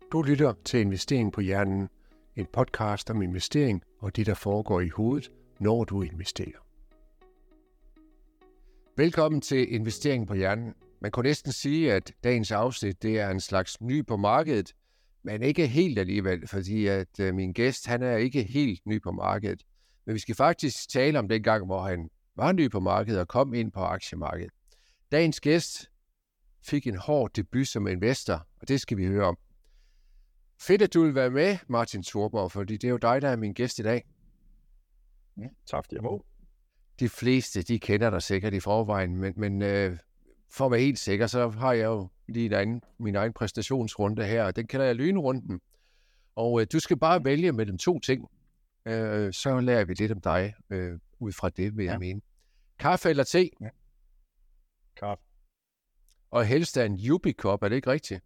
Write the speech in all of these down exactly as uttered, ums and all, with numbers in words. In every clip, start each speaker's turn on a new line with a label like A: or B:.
A: Du lytter til Investering på Hjernen, en podcast om investering og det, der foregår i hovedet, når du investerer. Velkommen til Investering på Hjernen. Man kunne næsten sige, at dagens afsnit det er en slags ny på markedet, men ikke helt alligevel, fordi at øh, min gæst han er ikke helt ny på markedet. Men vi skal faktisk tale om den gang, hvor han var ny på markedet og kom ind på aktiemarkedet. Dagens gæst fik en hård debut som investor, og det skal vi høre om. Fedt, at du vil være med, Martin Thorborg, fordi det er jo dig, der er min gæst i dag.
B: Ja, tak fordi jeg må.
A: De fleste, de kender dig sikkert i forvejen, men, men øh, for at være helt sikker, så har jeg jo lige egen, min egen præstationsrunde her, og den kalder jeg lynrunden. Og øh, du skal bare vælge mellem to ting, øh, så lærer vi lidt om dig, øh, ud fra det, vil jeg ja. mene. Kaffe eller te?
B: Ja. Kaffe.
A: Og helst er en Jubi-kop, er det ikke rigtigt?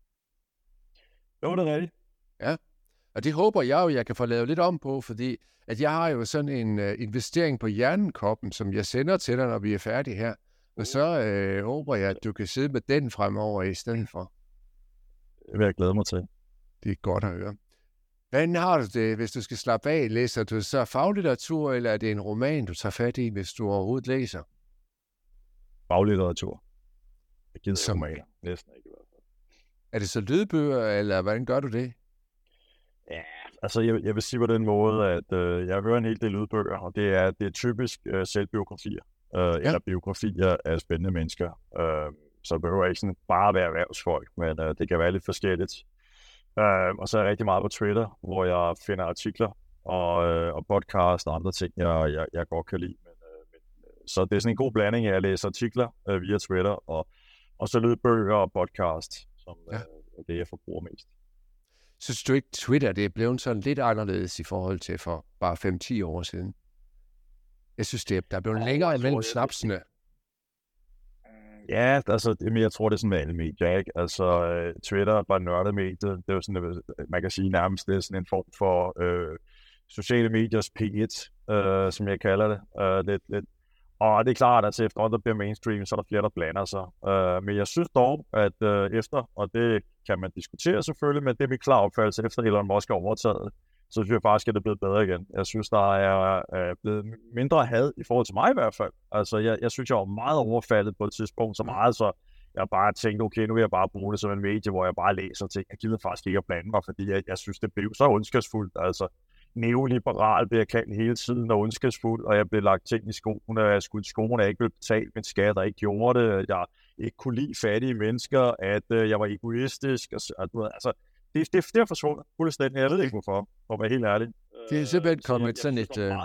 B: Jo, det er rigtigt.
A: Ja, og det håber jeg jo, jeg kan få lavet lidt om på, fordi at jeg har jo sådan en uh, investering på hjernekoppen, som jeg sender til dig, når vi er færdige her. Og så øh, håber jeg, at du kan sidde med den fremover i stedet for.
B: Det vil jeg glæde mig til.
A: Det er godt at høre. Hvordan har du det, hvis du skal slappe af? Læser du så faglitteratur, eller er det en roman, du tager fat i, hvis du overhovedet læser?
B: Faglitteratur. Jeg gider
A: Som...
B: romaner. Næsten ikke i hvert fald.
A: Er det så lydbøger, eller hvordan gør du det?
B: Ja, altså jeg, jeg vil sige på den måde, at øh, jeg hører en hel del lydbøger, og det er, det er typisk øh, selvbiografier, øh, ja. eller biografier af spændende mennesker. Øh, så det behøver ikke sådan bare være erhvervsfolk, men øh, det kan være lidt forskelligt. Øh, og så er jeg rigtig meget på Twitter, hvor jeg finder artikler og, øh, og podcast og andre ting, jeg, jeg, jeg godt kan lide. Men, øh, men, så det er sådan en god blanding af at læse artikler øh, via Twitter, og, og så lydbøger og podcast, som ja. øh, er det, jeg forbruger mest.
A: Synes du ikke, Twitter det er blevet sådan lidt anderledes i forhold til for bare fem til ti år siden? Jeg synes, det er, der er blevet ja, længere imellem snapsene.
B: Ja, altså, men jeg tror, det er sådan med alle medier, ikke? Altså, uh, Twitter er bare nørdet medie. Det er jo sådan, man kan sige nærmest, det er sådan en form for uh, sociale mediers P et, uh, som jeg kalder det. Uh, lidt, lidt. Og det er klart, at efter der bliver mainstream, så er der flere, der blander sig. Uh, men jeg synes dog, at uh, efter, og det kan man diskutere selvfølgelig, men det er min klar opfattelse, efter Elon Musk er overtaget, så synes jeg faktisk, at det er blevet bedre igen. Jeg synes, der er uh, blevet mindre had i forhold til mig i hvert fald. Altså, jeg, jeg synes, jeg var meget overfaldet på et tidspunkt, så meget, så jeg bare tænkte, okay, nu vil jeg bare bruge det som en medie, hvor jeg bare læser ting. Jeg gider faktisk ikke at blande mig, fordi jeg, jeg synes, det blev så ondskabsfuldt. Altså, neoliberal bliver jeg kaldt hele tiden og ondskabsfuld, og jeg blev lagt ting i skoene, og jeg skulle i skoene, jeg ikke ville betale min skat, og ikke gjorde det, at jeg ikke kunne lide fattige mennesker, at øh, jeg var egoistisk, og, at, altså, det, det, det er forsvundet fuldstændig, jeg ved ikke hvorfor, for at være helt ærlig.
A: Det er simpelthen kommet sådan et... Øh...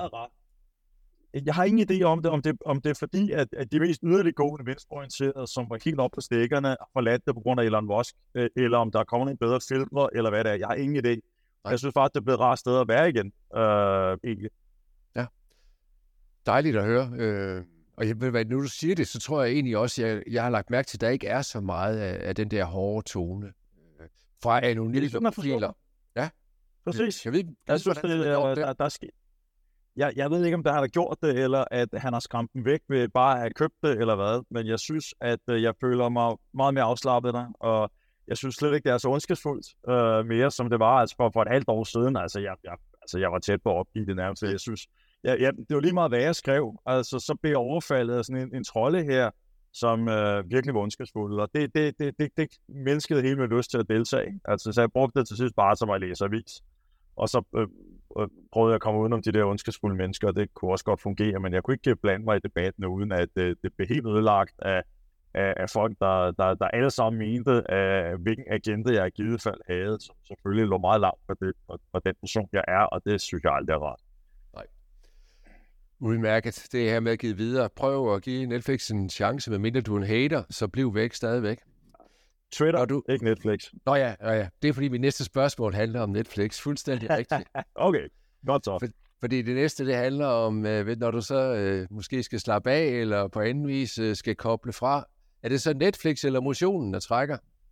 B: Jeg har ingen idé om det, om det, om det er fordi, at, at de mest yderliggående venstreorienterede, som var helt op på stikkerne, har forladt det på grund af Elon Musk, øh, eller om der er kommet en bedre filtre, eller hvad det er, jeg har ingen idé. Jeg synes faktisk, det er blevet et rart sted at være igen, øh, egentlig.
A: Ja, dejligt at høre. Øh, og jeg, nu du siger det, så tror jeg egentlig også, at jeg, jeg har lagt mærke til, at der ikke er så meget af, af den der hårde tone. Øh, fra anonyme profiler. Ja,
B: præcis.
A: Jeg ved,
B: jeg synes, det, der, der, der sker. Jeg, jeg ved ikke, om der har gjort det, eller at han har skræmt dem væk ved bare at have købt det, eller hvad. Men jeg synes, at jeg føler mig meget mere afslappet der, og jeg synes slet ikke, det er så ondskabsfuldt øh, mere, som det var altså for, for et halvt år siden. Altså jeg, jeg, altså, jeg var tæt på at opgive det nærmest. Jeg synes, jeg, jeg, det var lige meget, hvad jeg skrev. Altså, så blev jeg overfaldet af sådan en, en trolde her, som øh, virkelig var ondskabsfuld. Og det, det, det, det, det menneskede helt med lyst til at deltage. Altså, så jeg brugte det til sidst bare som at læse avis. Og så øh, øh, prøvede jeg at komme udenom de der ondskabsfulde mennesker, og det kunne også godt fungere, men jeg kunne ikke blande mig i debatten, uden at øh, det blev helt ødelagt af Af, af folk, der, der, der alle sammen mente, af hvilken agenda jeg i givet fald havde, som selvfølgelig lå meget langt fra, det, fra den person, jeg er, og det synes jeg aldrig er rart.
A: Nej. Udmærket. Det er her med at give videre. Prøv at give Netflix en chance, medmindre du er en hater, så bliv væk stadigvæk.
B: Twitter, du... ikke Netflix.
A: Nå ja, ja, ja, det er fordi mit næste spørgsmål handler om Netflix. Fuldstændig rigtigt.
B: Okay, godt så.
A: For, fordi det næste, det handler om, øh, når du så øh, måske skal slappe af, eller på anden vis øh, skal koble fra. Er det så Netflix eller motionen, der trækker?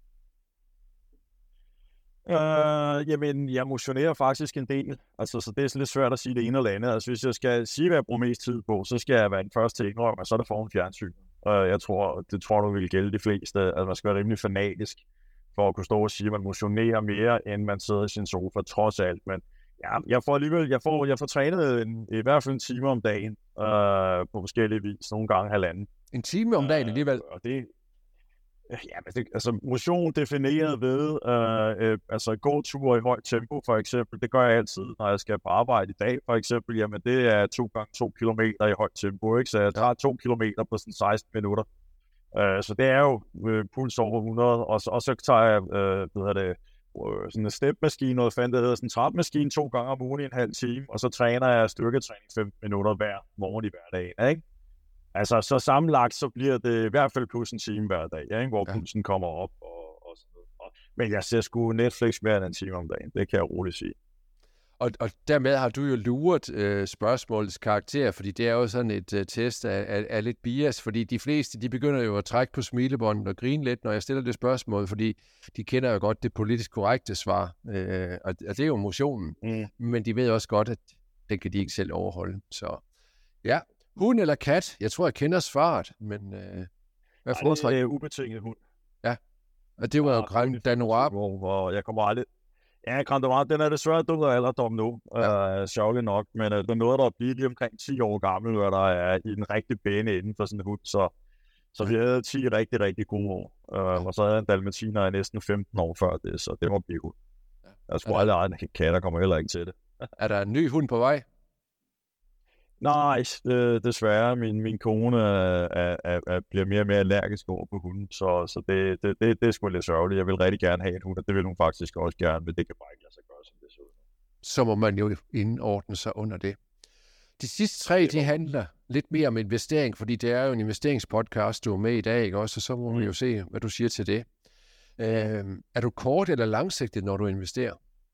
B: Øh, jamen, jeg motionerer faktisk en del. Altså, så det er lidt svært at sige det ene eller andet. Altså, hvis jeg skal sige, hvad jeg bruger mest tid på, så skal jeg være den første til at indrømme, og så er det foran fjernsyn. Og jeg tror, det tror du vil gælde de fleste. Altså, man skal være rimelig fanatisk for at kunne stå og sige, at man motionerer mere, end man sidder i sin sofa, trods alt. Men ja, jeg får alligevel, jeg får, jeg får trænet en, i hvert fald en time om dagen, øh, på forskellige vis, nogle gange halvanden.
A: En time om dagen alligevel?
B: Øh, og det, ja, men det, altså motion defineret ved, øh, øh, altså gåture i højt tempo for eksempel, det gør jeg altid, når jeg skal på arbejde i dag for eksempel, jamen det er to gange to kilometer i højt tempo, ikke? Så jeg tager to kilometer på sådan seksten minutter. Øh, så det er jo øh, puls over hundrede, og så, og så tager jeg, øh, hvad hedder det, øh, sådan en stepmaskine, noget fandt, der hedder sådan en trapmaskine to gange om ugen i en halv time, og så træner jeg styrketræning femten minutter hver morgen i hverdagen, ikke? Altså, så sammenlagt, så bliver det i hvert fald plus en time hver dag, ikke? Hvor ja. Pulsen kommer op og, og sådan noget. Og, men jeg ser sgu Netflix mere end en time om dagen, det kan jeg roligt sige.
A: Og, og dermed har du jo luret øh, spørgsmålets karakter, fordi det er jo sådan et øh, test af, af, af lidt bias, fordi de fleste, de begynder jo at trække på smilebåndet og grine lidt, når jeg stiller det spørgsmål, fordi de kender jo godt det politisk korrekte svar, øh, og, og det er jo motionen, mm. men de ved også godt, at det kan de ikke selv overholde. Så ja, hund eller kat? Jeg tror, jeg kender svaret, men øh, hvad foretrækker?
B: Det er ubetinget hund.
A: Ja, og det var jo Grand Danois.
B: Hvor, hvor jeg kommer aldrig... Ja, Grand Danois, den er desværre død af alderdom nu, ja. uh, sjovligt nok, men uh, der er noget, der er blevet lige omkring ti år gammel, hvor der er i den rigtige bane inden for sådan en hund, så, så vi havde ti rigtig, rigtig gode år, uh, og så havde jeg en dalmatiner i næsten femten år før det, så det må blive hund. Ja. Jeg tror aldrig, at en kat, der kommer heller ikke til det.
A: Er der en ny hund på vej?
B: Nej, øh, desværre. Min, min kone er, er, er, bliver mere og mere allergisk over på hunden, så, så det, det, det, det er sgu lidt sørgeligt. Jeg vil rigtig gerne have en hund, og det vil hun faktisk også gerne, men det kan bare ikke lade sig gøre, som det ser ud.
A: Så må man jo indordne sig under det. De sidste tre, de handler lidt mere om investering, fordi det er jo en investeringspodcast, du er med i dag, ikke også? Og så må man jo se, hvad du siger til det. Øh, er du kort eller langsigtet, når du investerer?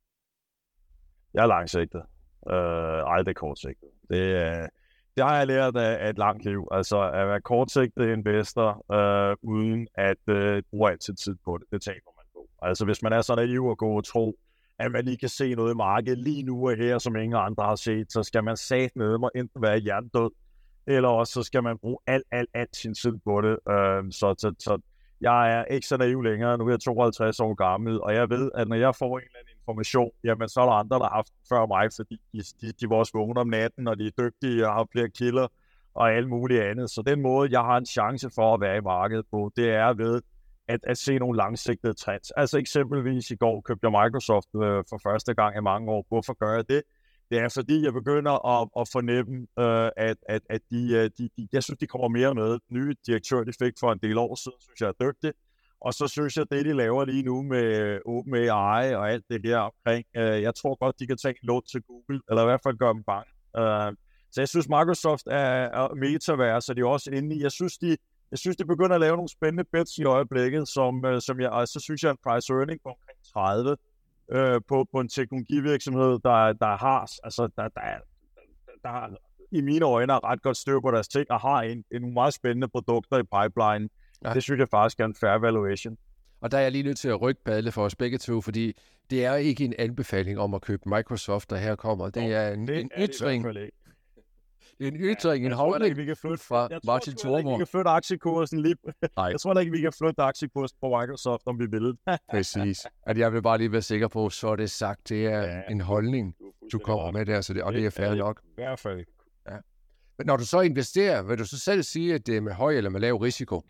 B: Jeg er langsigtet. Øh, aldrig kortsigtet. Det, øh, det har jeg lært af, af et langt liv. Altså at være kortsigtet investor, øh, uden at øh, bruge altid tid på det, det taber man på. Altså hvis man er så naiv og gå og tro, at man lige kan se noget i markedet lige nu og her, som ingen andre har set, så skal man satme enten være hjernedød, eller også så skal man bruge alt, alt, alt sin tid på det. Øh, så, så, så jeg er ikke så naiv længere. Nu er jeg tooghalvtreds år gammel, og jeg ved, at når jeg får en eller anden information, jamen så er der andre, der har haft den før mig, fordi de, de, de var også vågne om natten, og de er dygtige og har flere kilder og alt muligt andet. Så den måde, jeg har en chance for at være i markedet på, det er ved at, at se nogle langsigtede trends. Altså eksempelvis i går købte jeg Microsoft øh, for første gang i mange år. Hvorfor gør jeg det? Det er fordi, jeg begynder at, at fornemme, øh, at, at, at de, de, de, jeg synes, de kommer mere med. Nye direktør, de fik for en del år siden, synes jeg er dygtigt. Og så synes jeg, det de laver lige nu med OpenAI og alt det her omkring, øh, jeg tror godt, de kan tage en lån til Google, eller i hvert fald gøre dem bange. Øh, så jeg synes, Microsoft er, er metaverse, så de er også inde i. Jeg synes, de, jeg synes, de begynder at lave nogle spændende bets i øjeblikket, som, øh, som jeg, og så synes jeg, en price earning på omkring tredive øh, på, på en teknologivirksomhed, der, der har, altså, der, der, der, der, der i mine øjne er ret godt styr på deres ting, og har en, en meget spændende produkter i pipeline. Ja. Det synes jeg faktisk er en fair valuation.
A: Og der er jeg lige nødt til at rykke padle for os begge to, fordi det er ikke en anbefaling om at købe Microsoft, der her kommer. Det er en, det en er ytring. Det, det er en ytring, ja, en holdning fra Martin Thorborg. Jeg tror ikke, vi kan flytte aktiekursen lige. Jeg tror ikke, vi kan flytte aktiekursen på Microsoft, om vi vil. Præcis. At jeg vil bare lige være sikker på, så er det sagt, det er ja, en holdning, du kommer med der, så det, og det er fair nok.
B: I hvert fald.
A: Ja. Men når du så investerer, vil du så selv sige, at det er med høj eller med lav risiko?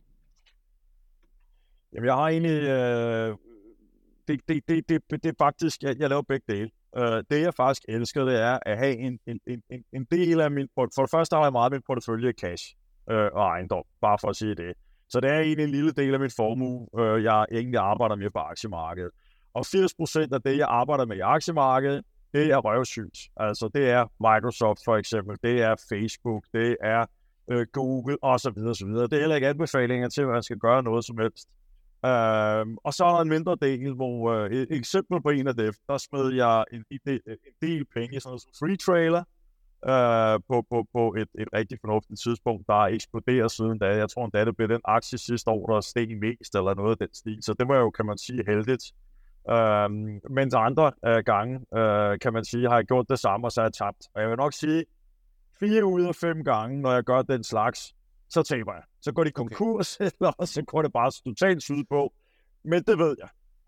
B: Jamen, jeg har egentlig... Øh, det, det, det, det, det er faktisk... Jeg, jeg laver begge dele. Øh, det, jeg faktisk elsker, det er at have en, en, en, en del af min... For det første har jeg meget min portefølje cash øh, og ejendom, bare for at sige det. Så det er egentlig en lille del af min formue, øh, jeg egentlig arbejder med på aktiemarkedet. Og firs procent af det, jeg arbejder med i aktiemarkedet, det er røvsygt. Altså, det er Microsoft for eksempel, det er Facebook, det er øh, Google osv. osv. Det er heller ikke anbefalinger til, at man skal gøre noget som helst. Uh, og så er der en mindre del, hvor uh, et eksempel på en af dem, der smed jeg en, en, del, en del penge i sådan noget som free trailer uh, på, på, på et, et rigtig fornuftigt tidspunkt, der er eksploderet siden da. Jeg tror endda, det blev den aktie sidste år, der steg mest eller noget af den stil. Så det var jo, kan man sige, heldigt. Uh, mens andre uh, gange, uh, kan man sige, har jeg gjort det samme, og så har jeg tabt. Og jeg vil nok sige, fire ud af fem gange, når jeg gør den slags, så taber jeg. Så går de konkurs, okay. Eller så går det bare totalt syd på. Men det ved jeg.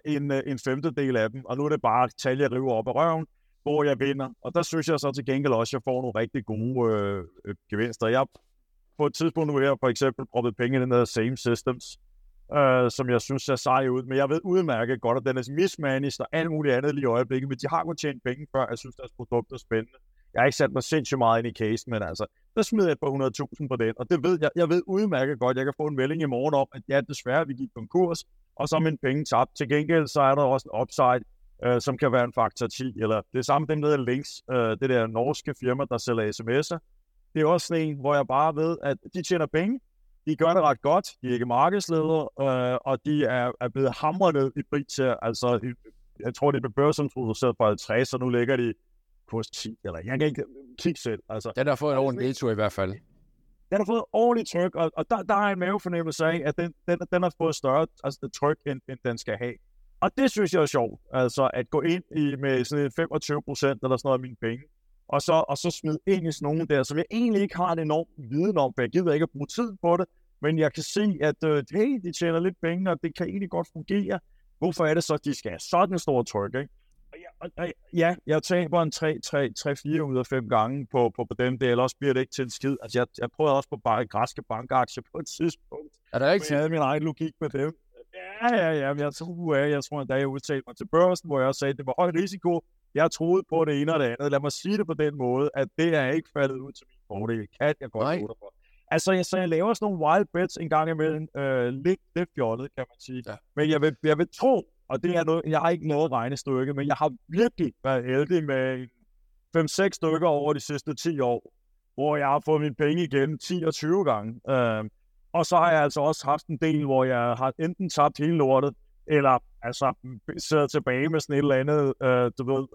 B: en, en femtedel af dem, og nu er det bare tal, jeg river op af røven, hvor jeg vinder. Og der synes jeg så til gengæld også, at jeg får nogle rigtig gode øh, øh, gevinster. Jeg på et tidspunkt nu her for eksempel proppet penge i den der Same Systems, øh, som jeg synes ser sej ud, men jeg ved udmærket godt, at den er mismanaged og alt muligt andet lige i øjeblikket, men de har kunnet tjene penge før, jeg synes, deres produkt er spændende. Jeg har ikke sat mig sindssygt meget ind i casen, men altså, der smider jeg et par hundrede tusind på den, og det ved jeg, jeg ved udmærket godt, jeg kan få en melding i morgen om, at ja, desværre, vi gik konkurs, og så er mine penge tabt. Til gengæld, så er der også en upside, øh, som kan være en faktor ti, eller det er samme dem, der hedder Links, øh, det der norske firma, der sælger sms'er. Det er også en, hvor jeg bare ved, at de tjener penge, de gør det ret godt, de er ikke markedsledere, øh, og de er, er blevet hamret i pris her. Altså, jeg tror, det blev børsintroduceret på halvtreds, og nu ligger de kurs ti, eller jeg kan ikke kigge selv. Altså,
A: den har fået en ordentlig nedtur i hvert fald.
B: Den har fået et ordentligt tryk, og, og der, der er en mavefornemmelse af, at den, den, den har fået større altså, tryk, end, end den skal have. Og det synes jeg er sjovt, altså at gå ind i med sådan femogtyve procent eller sådan noget af mine penge, og så, og så smide ind i sådan nogen der, som jeg egentlig ikke har en enorm viden om, for jeg gider ikke at bruge tid på det, men jeg kan se, at øh, hey, de tjener lidt penge, og det kan egentlig godt fungere. Hvorfor er det så, at de skal have sådan en stor tryk, ikke? Og ja, og, og, ja, jeg taber en tre, tre, tre, fire ud af fem gange på, på, på den del, eller også bliver det ikke til en skid. Altså, jeg, jeg prøvede også på bare græske bankaktier på et tidspunkt.
A: Er der ikke?
B: Jeg havde min egen logik med dem. Ja, ja, ja, men jeg tror, jeg, jeg tror, at da jeg udtalte mig til børsen, hvor jeg også sagde, at det var høj risiko. Jeg troede på det ene og det andet. Lad mig sige det på den måde, at det er ikke faldet ud til min fordel. Kan jeg godt bruge for. Altså, jeg, så jeg laver sådan nogle wild bets en gang imellem. Øh, lidt, lidt fjollet, kan man sige. Ja. Men jeg vil, jeg vil tro, og det er noget, jeg har ikke noget regnestykke, men jeg har virkelig været heldig med fem seks stykker over de sidste ti år, hvor jeg har fået mine penge igen ti og tyve gange. Øh, og så har jeg altså også haft en del, hvor jeg har enten tabt hele lortet, eller altså sidder tilbage med sådan et eller andet, øh, du ved,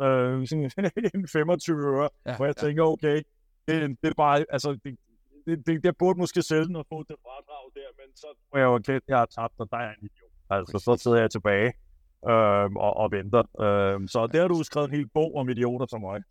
B: øh, en femogtyve øre, ja, hvor jeg ja. tænker, okay, det, det er bare, altså, det, det, det, jeg burde måske selv at få det fradrag der, men så tror jeg jo, okay, jeg har tabt, og der er en idiot. Altså, så sidder jeg tilbage øh, og, og venter. Øh, så der har du skrevet en hel bog om idioter som mig.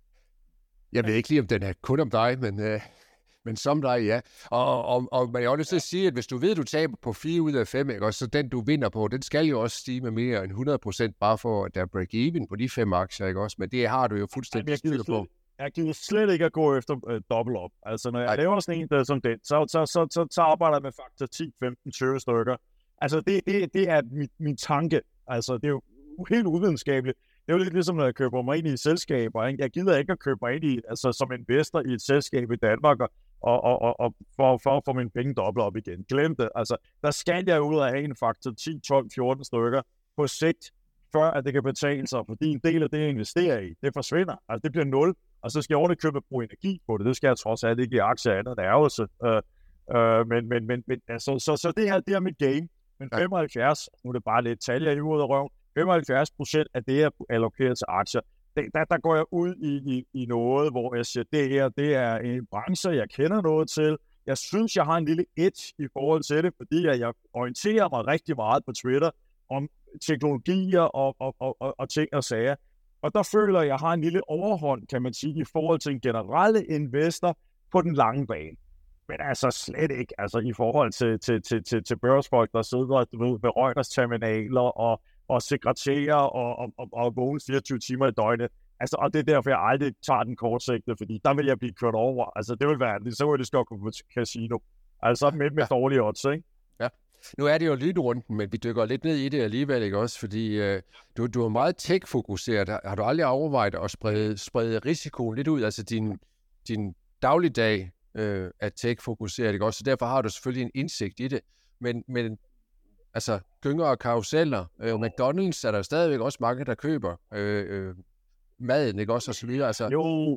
A: Jeg ved ikke lige, om den er kun om dig, men... Øh... Men som dig, ja. Og, og, og man er jo nødt til at sige, at hvis du ved, at du taber på fire ud af fem, ikke, og så den, du vinder på, den skal jo også stige med mere end hundrede procent, bare for at der er break-even på de fem aktier, ikke også? Men det har du jo fuldstændig styr på.
B: Jeg gider slet ikke at gå efter uh, dobbelt op. Altså, når jeg Ej. laver sådan en der som den, så, så, så, så, så arbejder jeg med faktor ti, femten, tyve stykker. Altså, det, det, det er min, min tanke. Altså, det er jo helt uvidenskabeligt. Det er jo lidt ligesom, når jeg køber mig ind i selskaber. Ikke? Jeg gider ikke at købe mig ind i, altså som investor i et selskab i Danmark, og, og, og, og for, for at få mine penge dobbelt op igen. Glem det. Altså, der skal jeg ud af have en faktor ti, tolv, fjorten stykker på sigt, før at det kan betale sig, fordi en del af det, jeg investerer i, det forsvinder. Altså, det bliver nul, og så skal jeg ordentligt købe og bruge energi på det. Det skal jeg trods alt ikke i aktier andet, der er jo så. Øh, øh, men, men, men, men altså, så, så det her, det er mit game. Men femoghalvfjerds, nu er det bare lidt tal, jeg er ud af røven, femoghalvfjerds procent af det, jeg allokerer til aktier, det, der, der går jeg ud i, i, i noget, hvor jeg siger, det her, det er en branche, jeg kender noget til. Jeg synes, jeg har en lille edge i forhold til det, fordi jeg, jeg orienterer mig rigtig meget på Twitter om teknologier og, og, og, og, og ting og sager. Og der føler jeg, jeg har en lille overhånd, kan man sige, i forhold til en generelle investor på den lange bane. Men altså slet ikke, altså i forhold til, til, til, til, til børsfolk, der sidder du ved, ved Reuters terminaler og, og sekretærer og, og, og, og vågne fireogtyve timer i døgnet. Altså, og det er derfor, jeg aldrig tager den kortsigtede, fordi der vil jeg blive kørt over. Altså, det vil være, så vil det skal gå på casino. Altså, med, med ja. dårlige odds, ikke?
A: Ja. Nu er det jo lynrunden, men vi dykker lidt ned i det alligevel, ikke også? Fordi øh, du, du er meget tech-fokuseret. Har, har du aldrig overvejet at sprede, sprede risikoen lidt ud? Altså, din, din dagligdag øh, er tech-fokuseret, ikke også? Så derfor har du selvfølgelig en indsigt i det. Men, men altså, gynger og karuseller, øh, McDonald's er der stadigvæk også mange, der køber øh, øh, maden, ikke også? Og så videre, altså.
B: Jo,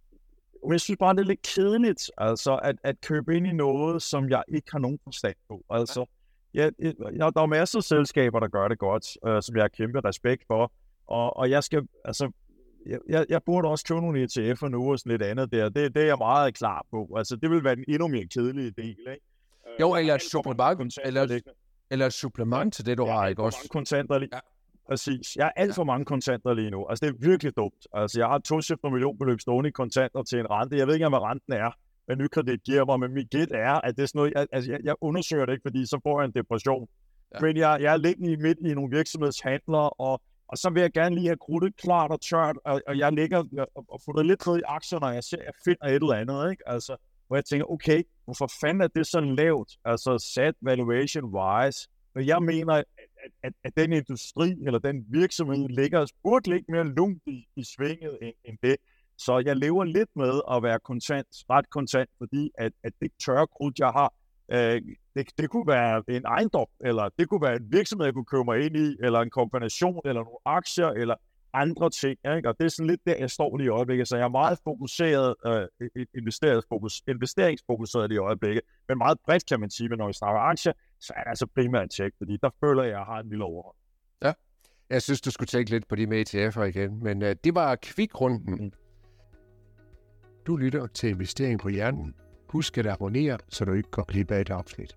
B: jeg synes bare, det er lidt kedeligt, altså, at, at købe ind i noget, som jeg ikke har nogen forstand på. Altså, ja, jeg, der er masser af selskaber, der gør det godt, øh, som jeg har kæmpe respekt for, og, og jeg skal, altså, jeg, jeg burde også købe nogle E T F'er nu og sådan lidt andet der. Det, det er jeg meget klar på. Altså, det vil være den endnu mere kedelige del, ikke?
A: Jo, eller et supplement, eller, eller et supplement til det, du ja, har, ikke også?
B: Mange kontanter lige. Ja. Præcis. Jeg har alt for mange kontanter lige nu. Altså, det er virkelig dumt. Altså, jeg har to cifre millionbeløb stående i kontanter til en rente. Jeg ved ikke, hvad renten er, hvad nykredit giver mig, men mit gæt er, at det er sådan noget, jeg, altså, jeg, jeg undersøger det ikke, fordi så får jeg en depression. ja. Men jeg, jeg er lidt i midt i nogle virksomhedshandler, og, og så vil jeg gerne lige have krudtet klart og tørt, og, og jeg ligger og, og får det lidt ned i aktierne, og jeg ser, jeg finder et eller andet, ikke? Altså, hvor jeg tænker, okay, hvorfor fanden er det så lavt, altså sat valuation-wise, men jeg mener, at, at, at, at den industri, eller den virksomhed, ligger, burde ligge mere lungt i, i svinget end, end det. Så jeg lever lidt med at være kontant, ret kontant, fordi at, at det tørre krudt, jeg har, øh, det, det kunne være en ejendom, eller det kunne være en virksomhed, jeg kunne købe mig ind i, eller en kombination, eller nogle aktier, eller andre ting. Ikke? Og det er sådan lidt der, jeg står lige i øjeblikket. Så jeg er meget fokuseret, øh, investeringsfokus, investeringsfokuseret lige i øjeblikket, men meget bredt kan man sige, men når vi snakker aktier, så er det altså primært tjek, fordi der føler jeg, at jeg har en lille overhold.
A: Ja, jeg synes, du skulle tænke lidt på de med E T F'er igen, men øh, det var kvikrunden. Mm. Du lytter til Investering på Hjernen. Husk at abonnere, så du ikke går glip af et afsnit.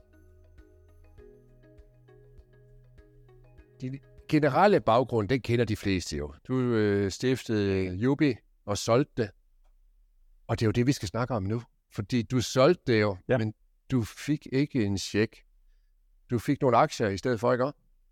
A: Din generelle baggrund, den kender de fleste jo. Du øh, stiftede Jubi og solgte det. Og det er jo det, vi skal snakke om nu. Fordi du solgte det jo, ja. Men du fik ikke en check. Du fik nogle aktier i stedet for, ikke?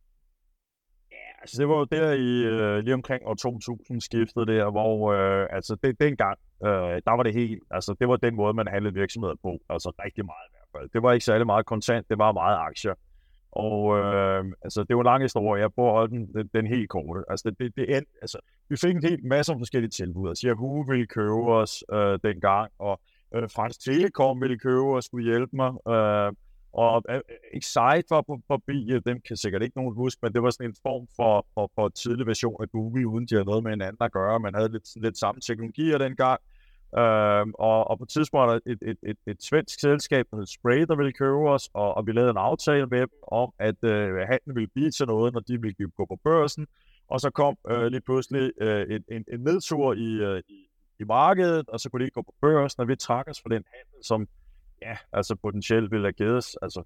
B: Ja, altså det var jo der i øh, lige omkring år to tusind skiftet der, hvor øh, altså det, dengang, øh, der var det helt, altså det var den måde, man handlede virksomheder på. Altså rigtig meget i hvert fald. Det var ikke særlig meget kontant, det var meget aktier. Og øh, altså, det var en lang historie. Jeg prøver at holde den, den, den helt korte. Altså, det, det, det end, altså, vi fik en helt masse om forskellige tilbud. Altså, Yahoo ville købe os øh, dengang, og øh, Fransk Telekom ville købe os, skulle hjælpe mig. Øh, og øh, Excite var på forbi, dem kan sikkert ikke nogen huske, men det var sådan en form for, for, for tidlig version af Google, uden de havde noget med hinanden at gøre. Man havde lidt, lidt samme teknologier dengang. Uh, og, og på et tidspunkt var der et, et, et, et svensk selskab, der hed Spray, der ville købe os, og, og vi lavede en aftale med dem om, at uh, handlen ville blive til noget, når de ville gå på børsen. Og så kom uh, lige pludselig uh, en, en, en nedtur i, uh, i, i markedet, og så kunne de ikke gå på børsen, og vi trak os for den handel, som ja, altså potentielt ville have givet os. Altså,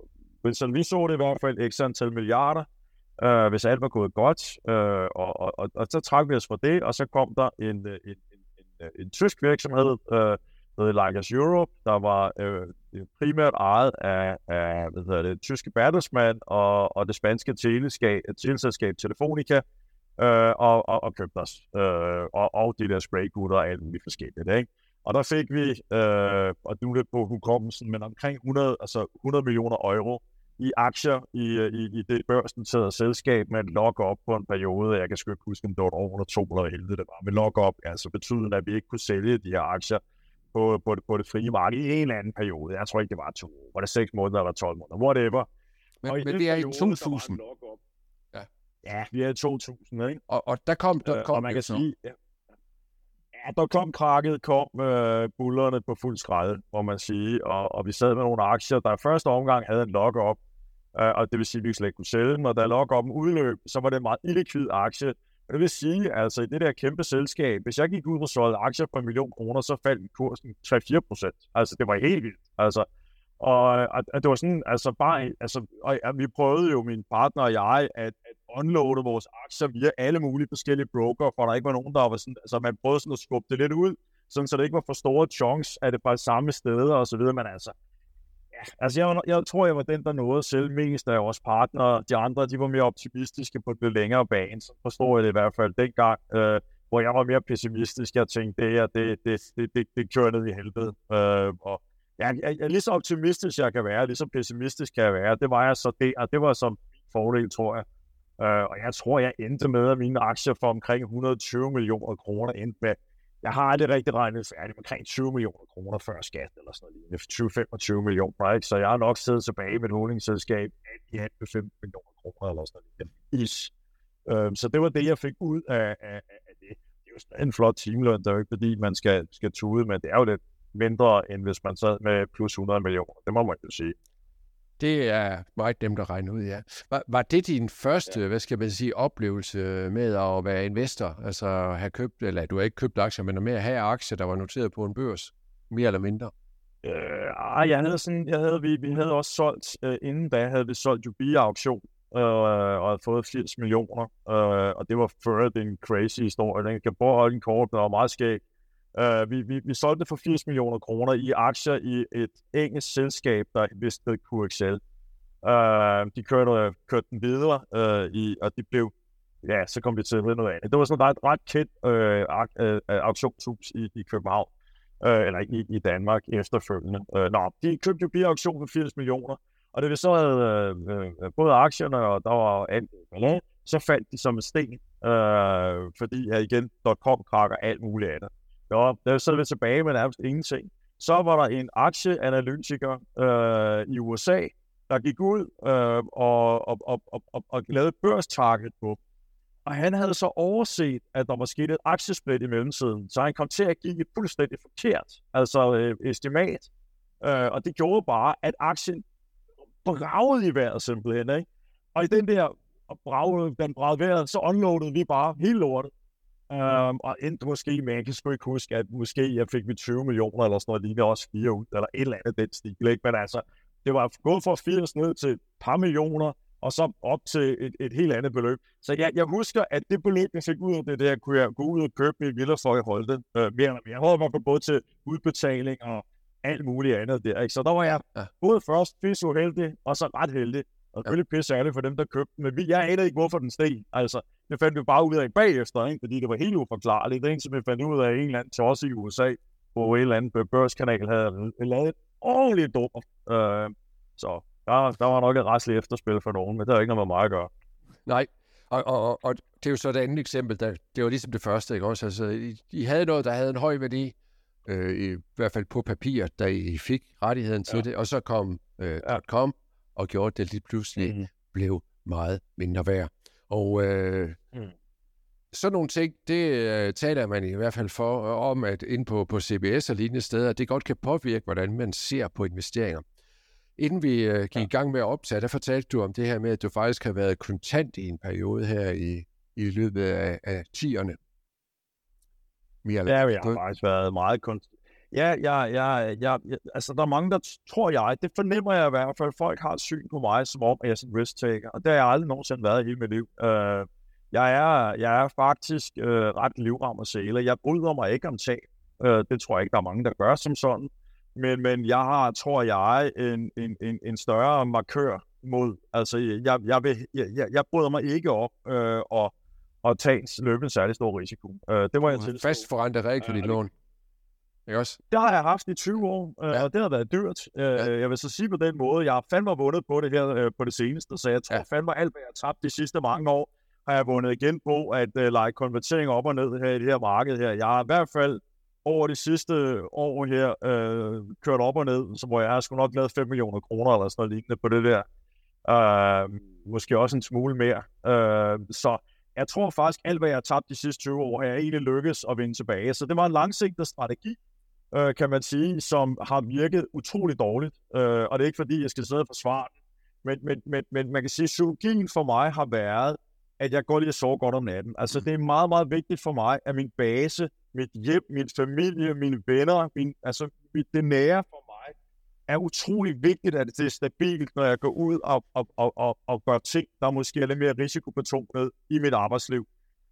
B: så vi så det i hvert fald x antal milliarder, uh, hvis alt var gået godt, uh, og, og, og, og så trak vi os for det, og så kom der en, en en tysk virksomhed, øh, der hed Ligers Europe, der var øh, primært ejet af, af hvad hedder det, tyske Bertelsmann og, og det spanske teleselskab Telefonica, øh, og, og, og købte os, øh, og, og de der spraygutter og alt muligt forskelligt, ikke? Og der fik vi, øh, og nu er det på hukommelsen, men omkring hundrede, altså hundrede millioner euro i aktier i, i, i det børsnoterede selskab med en lock-up på en periode. Jeg kan sgu ikke huske, om det var et år eller to, eller hvad helvede det var. Men lock-up, altså betyder, at vi ikke kunne sælge de her aktier på, på, det, på det frie marked i en eller anden periode. Jeg tror ikke, det var to år. Var det seks måneder eller tolv måneder? Whatever.
A: Men, men det er i to tusind.
B: Ja. Ja, vi er i to tusind, ikke?
A: Og, og der kom, der kom
B: øh, og man kan sige, ja, ja, der kom krakket, kom øh, bullerne på fuld skrald, må man sige, og, og vi sad med nogle aktier, der i første omgang havde en lock-up, øh, og det vil sige, at vi slet ikke kunne sælge dem, og da lock-up'en udløb, så var det en meget illikvid aktie. Og det vil sige, altså i det der kæmpe selskab, hvis jeg gik ud og solgte aktier på en million kroner, så faldt kursen tre til fire procent. Altså det var helt vildt. Altså, og, og, og det var sådan, altså bare, altså, og, og vi prøvede jo, min partner og jeg, at, at unloade vores aktier via alle mulige forskellige broker, for der ikke var nogen, der var sådan, altså man prøvede sådan at skubbe det lidt ud, sådan så det ikke var for store chunks af det bare samme steder og så videre, men altså, ja, altså jeg, jeg tror, jeg var den, der nåede selv mest af vores partnere. De andre, de var mere optimistiske på det længere bane, så forstår jeg det i hvert fald dengang, øh, hvor jeg var mere pessimistisk. Jeg tænkte, det her, det, det, det, det, det kører ned i helvede. Øh, og jeg, jeg, jeg er lige så optimistisk, jeg kan være, lige så pessimistisk kan jeg være. Det var jeg så det, og det var som fordel, tror jeg. Øh, og jeg tror, jeg endte med, at mine aktier for omkring et hundrede og tyve millioner kroner endte med. Jeg har det rigtig regnet færdigt omkring tyve millioner kroner før skat, eller sådan noget. tyve til femogtyve millioner, ikke? Så jeg har nok siddet tilbage med et holdingselskab i alt med femten millioner kroner, eller sådan noget. Is. Øhm, så det var det, jeg fik ud af, af, af det. Det er jo sådan en flot timeløn, der er jo ikke fordi, man skal, skal tude, men det er jo lidt mindre, end hvis man sad med plus hundrede millioner. Det må man jo sige.
A: Det er meget nemt at regne ud, ja. Var, var det din første, ja. hvad skal man sige, oplevelse med at være investor? Altså have købt, eller du har ikke købt aktier, men med at have aktier, der var noteret på en børs, mere eller mindre?
B: Øh, jeg havde sådan, jeg havde, vi, vi havde også solgt, øh, inden da havde vi solgt Jubi-auktion, øh, og havde fået firs millioner, øh, og det var før en crazy historie. Den kan bare holde en kort, der var meget skæg. Uh, vi, vi, vi solgte for firs millioner kroner i aktier i et engelsk selskab, der vidste Q X L. Uh, de kørte, kørte den videre, uh, i, og de blev, ja, så kom de til at vide noget andet. Det var sådan et ret kendt uh, uh, auktionshus i, i København, uh, eller i, i Danmark efterfølgende. Uh, nå, de købte jo bilauktion for firs millioner, og det vi så havde uh, både aktierne, og der var alt, uh, så faldt de som en sten, uh, fordi ja, igen, .com krakker alt muligt af det. Ja, der så er vi tilbage med nærmest ingenting. Så var der en aktieanalytiker uh, i U S A, der gik ud øh, og, og, og, og, og lavede børstarget på. Og han havde så overset, at der var sket et aktiesplit i mellemtiden, så han kom til at give et fuldstændig forkert, altså øh, estimat. Øh, og det gjorde bare, at aktien bragede i vejret simpelthen, ikke? Og i den der bragede, den bragede vejret, så unloadede vi bare hele lortet. Um, og endte måske, men jeg kan sgu ikke huske, at måske jeg fik vi tyve millioner, eller sådan noget, lignende også fire ud, eller et eller andet den stil, ikke? Men altså, det var gået fra firs ned til et par millioner, og så op til et, et helt andet beløb. Så jeg, jeg husker, at det beløb, jeg fik ud af det der, kunne jeg gå ud og købe min villa for at holde det øh, mere eller mere. Jeg holdt mig på både til udbetaling og alt muligt andet der, ikke? Så der var jeg ja. både først pisse uheldig, og så ret heldig. Og selvfølgelig pisse ærligt for dem, der købte den. Men jeg anede ikke, hvorfor den steg. Altså, det fandt vi bare ud af bagefter, ikke? Fordi det var helt uforklarligt. Det er en, som vi fandt ud af en eller anden tosse i U S A, hvor en eller anden børskanal havde lavet ordentligt dummer. Øh, så der, der var nok et restligt efterspil for nogen, men det har ikke noget med mig at gøre.
A: Nej, og, og, og det er jo så et andet eksempel, der, det var ligesom det første, ikke også? Altså, I, I havde noget, der havde en høj værdi, øh, i hvert fald på papir, da I fik rettigheden til ja. det, og så kom øh, ja. .com og gjorde det lige pludselig mm-hmm. blev meget mindre værd. Og øh, mm. sådan nogle ting, det øh, taler man i hvert fald for, øh, om at inde på, på C B S og lignende steder, det godt kan påvirke, hvordan man ser på investeringer. Inden vi øh, gik ja. i gang med at optage, der fortalte du om det her med, at du faktisk har været kontant i en periode her i, i løbet af, af tierne.
B: Ja, jeg har faktisk været meget kontant. Ja, jeg, jeg, jeg, jeg, altså der er mange, der tror jeg, det fornemmer jeg i hvert fald, folk har et syn på mig, som om jeg er sådan en risk-taker, og det har jeg aldrig nogensinde været i hele mit liv. Uh, jeg, er, jeg er faktisk uh, ret livram og sæler. Jeg bryder mig ikke om tab. Uh, det tror jeg ikke, der er mange, der gør som sådan. Men, men jeg har, tror jeg, en, en, en, en større markør mod, altså jeg, jeg, vil, jeg, jeg bryder mig ikke op øh, og, og tage en løbe en særlig stor risiko. Øh, det var jeg til.
A: Fast forrentet realkreditlån. Øh, ikke også?
B: Det har jeg haft i tyve år, øh, ja. og det har været dyrt. Øh, ja. Jeg vil så sige på den måde, jeg har fandme vundet på det her øh, på det seneste, så jeg tror ja. fandme alt, hvad jeg har tabt de sidste mange år, har jeg vundet igen på at øh, lege konvertering op og ned her i det her marked her. Jeg har i hvert fald over de sidste år her øh, kørt op og ned, så hvor jeg har sgu nok lavet fem millioner kroner eller sådan noget lignende på det der. Øh, måske også en smule mere. Øh, så jeg tror faktisk, alt hvad jeg har tabt de sidste tyve år, har jeg egentlig lykkes at vinde tilbage. Så det var en langsigtet strategi, øh, kan man sige, som har virket utroligt dårligt. Øh, og det er ikke fordi, jeg skal sidde og forsvare den. Men, men, men, men man kan sige, at psykologien for mig har været, at jeg går lige og sover godt om natten. Altså det er meget, meget vigtigt for mig, at min base, mit hjem, min familie, mine venner, min, altså det nære for mig, er utrolig vigtigt, at det er stabilt, når jeg går ud og, og, og, og, og gør ting, der måske er lidt mere risikobetonet i mit arbejdsliv.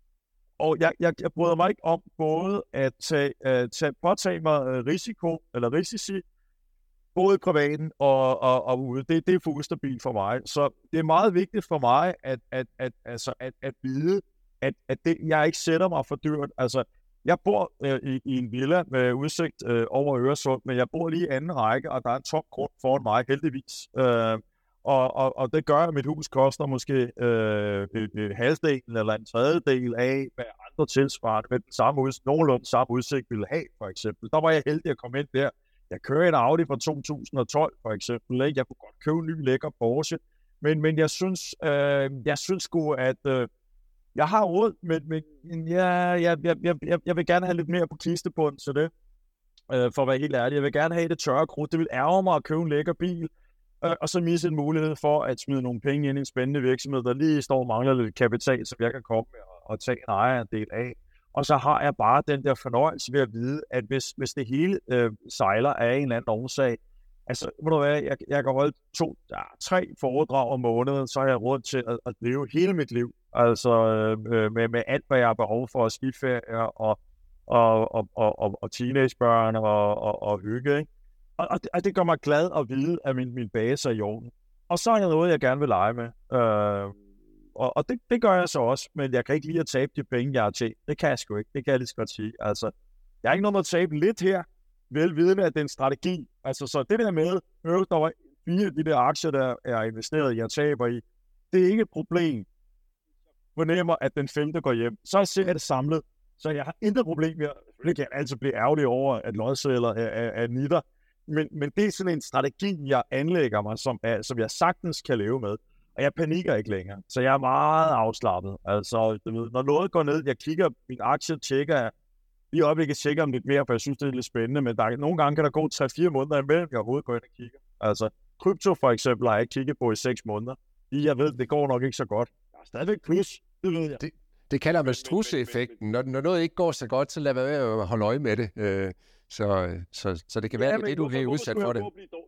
B: Og jeg, jeg, jeg bryder mig ikke om både at tage, uh, tage, påtage mig risiko, eller risici, både i privaten og, og, og ude. Det, det er fuldt stabilt for mig. Så det er meget vigtigt for mig at, at, at, altså, at, at vide, at, at det, jeg ikke sætter mig for dyrt. Altså, jeg bor øh, i, i en villa med udsigt øh, over Øresund, men jeg bor lige i anden række, og der er en tom grund foran mig, heldigvis. Øh, og, og, og det gør, at mit hus koster måske øh, en halvdel eller en tredjedel af, hvad andre tilsvarende med den samme udsigt, nogenlunde samme udsigt ville have, for eksempel. Der var jeg heldig at komme ind der. Jeg kører en Audi fra to tusind og tolv, for eksempel. Ikke? Jeg kunne godt købe en ny lækker Porsche, men, men jeg synes, øh, jeg synes sgu, at øh, jeg har råd, men, men ja, jeg, jeg, jeg, jeg vil gerne have lidt mere på kistebunden til det, øh, for at være helt ærlig. Jeg vil gerne have det tørre krudt. Det vil ærge mig at købe en lækker bil, øh, og så misse en mulighed for at smide nogle penge ind i en spændende virksomhed, der lige står og mangler lidt kapital, som jeg kan komme med og, og tage en ejerandel af. Og så har jeg bare den der fornøjelse ved at vide, at hvis, hvis det hele øh, sejler af en eller anden årsag, altså, ved du hvad, jeg, jeg kan holde to, ja, tre foredrag om måneden, så har jeg råd til at, at leve hele mit liv. Altså øh, med, med alt, hvad jeg har behov for, skiferier og, og, og, og, og, og teenagebørn og, og, og hygge. Ikke? Og, og, det, og det gør mig glad at vide, at min, min base er i orden. Og så er der noget, jeg gerne vil lege med. Øh, og og det, det gør jeg så også, men jeg kan ikke lide at tabe de penge, jeg har tjent. Det kan jeg sgu ikke. Det kan jeg lige så godt sige. Altså, jeg har ikke noget med at tabe lidt her, velvidende, at det er en strategi. Altså, så det der med, at der var fire af de der aktier, der er investeret i, jeg taber i, det er ikke et problem. Jeg fornemmer, at den femte går hjem. Så ser jeg det samlet. Så jeg har intet problem med, det kan jeg altid blive ærgerlig over, at lodsedler er, er, er nitter. Men, men det er sådan en strategi, jeg anlægger mig, som, er, som jeg sagtens kan leve med. Og jeg panikker ikke længere. Så jeg er meget afslappet. Altså, du ved, når noget går ned, jeg kigger min aktie, tjekker i øjeblikket tjekker om lidt mere, for jeg synes, det er lidt spændende. Men der er, nogle gange kan der gå tre fire måneder imellem, jeg overhovedet går ind og kigger. Altså, krypto for eksempel har jeg ikke kigget på i seks måneder. Jeg ved, det går nok ikke så godt. Jeg er stadigvæk plus, det ved jeg.
A: Det, det kalder man strudseeffekten. Når, når noget ikke går så godt, så lad være med at holde øje med det. Øh, så, så, så det kan være, ja, det, det du bliver udsat for det.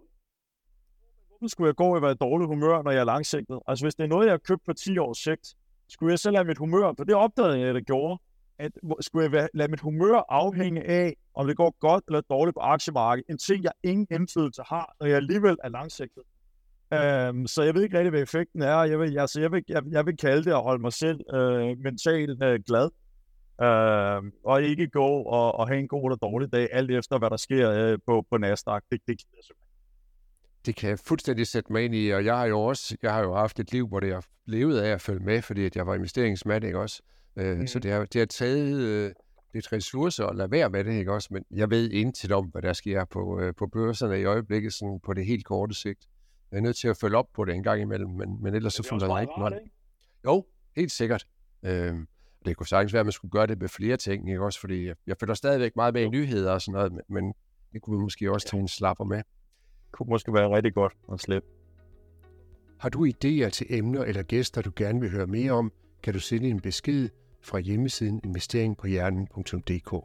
B: Hvorfor skulle jeg gå i være i dårlig humør, når jeg er langsigtet? Altså, hvis det er noget, jeg har købt på ti års sigt, skulle jeg så lade mit humør, for det opdagede jeg, at det gjorde, at skulle jeg lade mit humør afhænge af, om det går godt eller dårligt på aktiemarkedet, en ting, jeg ingen indflydelse har, når jeg alligevel er langsigtet. Um, så jeg ved ikke rigtig, hvad effekten er. Jeg vil, altså, jeg vil, jeg, jeg vil kalde det at holde mig selv uh, mentalt uh, glad, uh, og ikke gå og, og have en god eller dårlig dag, alt efter, hvad der sker uh, på, på Nasdaq. Det, det, det,
A: det kan jeg fuldstændig sætte mig ind i, og jeg har jo også jeg har jo haft et liv, hvor det har levet af at følge med, fordi at jeg var investeringsmand, ikke også? Uh, mm. Så det har, det har taget uh, lidt ressourcer at lade være med det, ikke også? Men jeg ved intet om, hvad der sker på, uh, på børserne i øjeblikket, sådan på det helt korte sigt. Jeg er nødt til at følge op på det en gang imellem, men, men ellers så følger jeg ikke noget. Jo, helt sikkert. Øhm, det kunne sagtens være, at man skulle gøre det med flere ting, ikke også? Fordi jeg, jeg følger stadigvæk meget med i nyheder og sådan noget, men, men det kunne vi måske også tage en slapper med.
B: Det kunne måske være rigtig godt at slippe.
A: Har du idéer til emner eller gæster, du gerne vil høre mere om, kan du sende en besked fra hjemmesiden investering på hjernen punktum d k.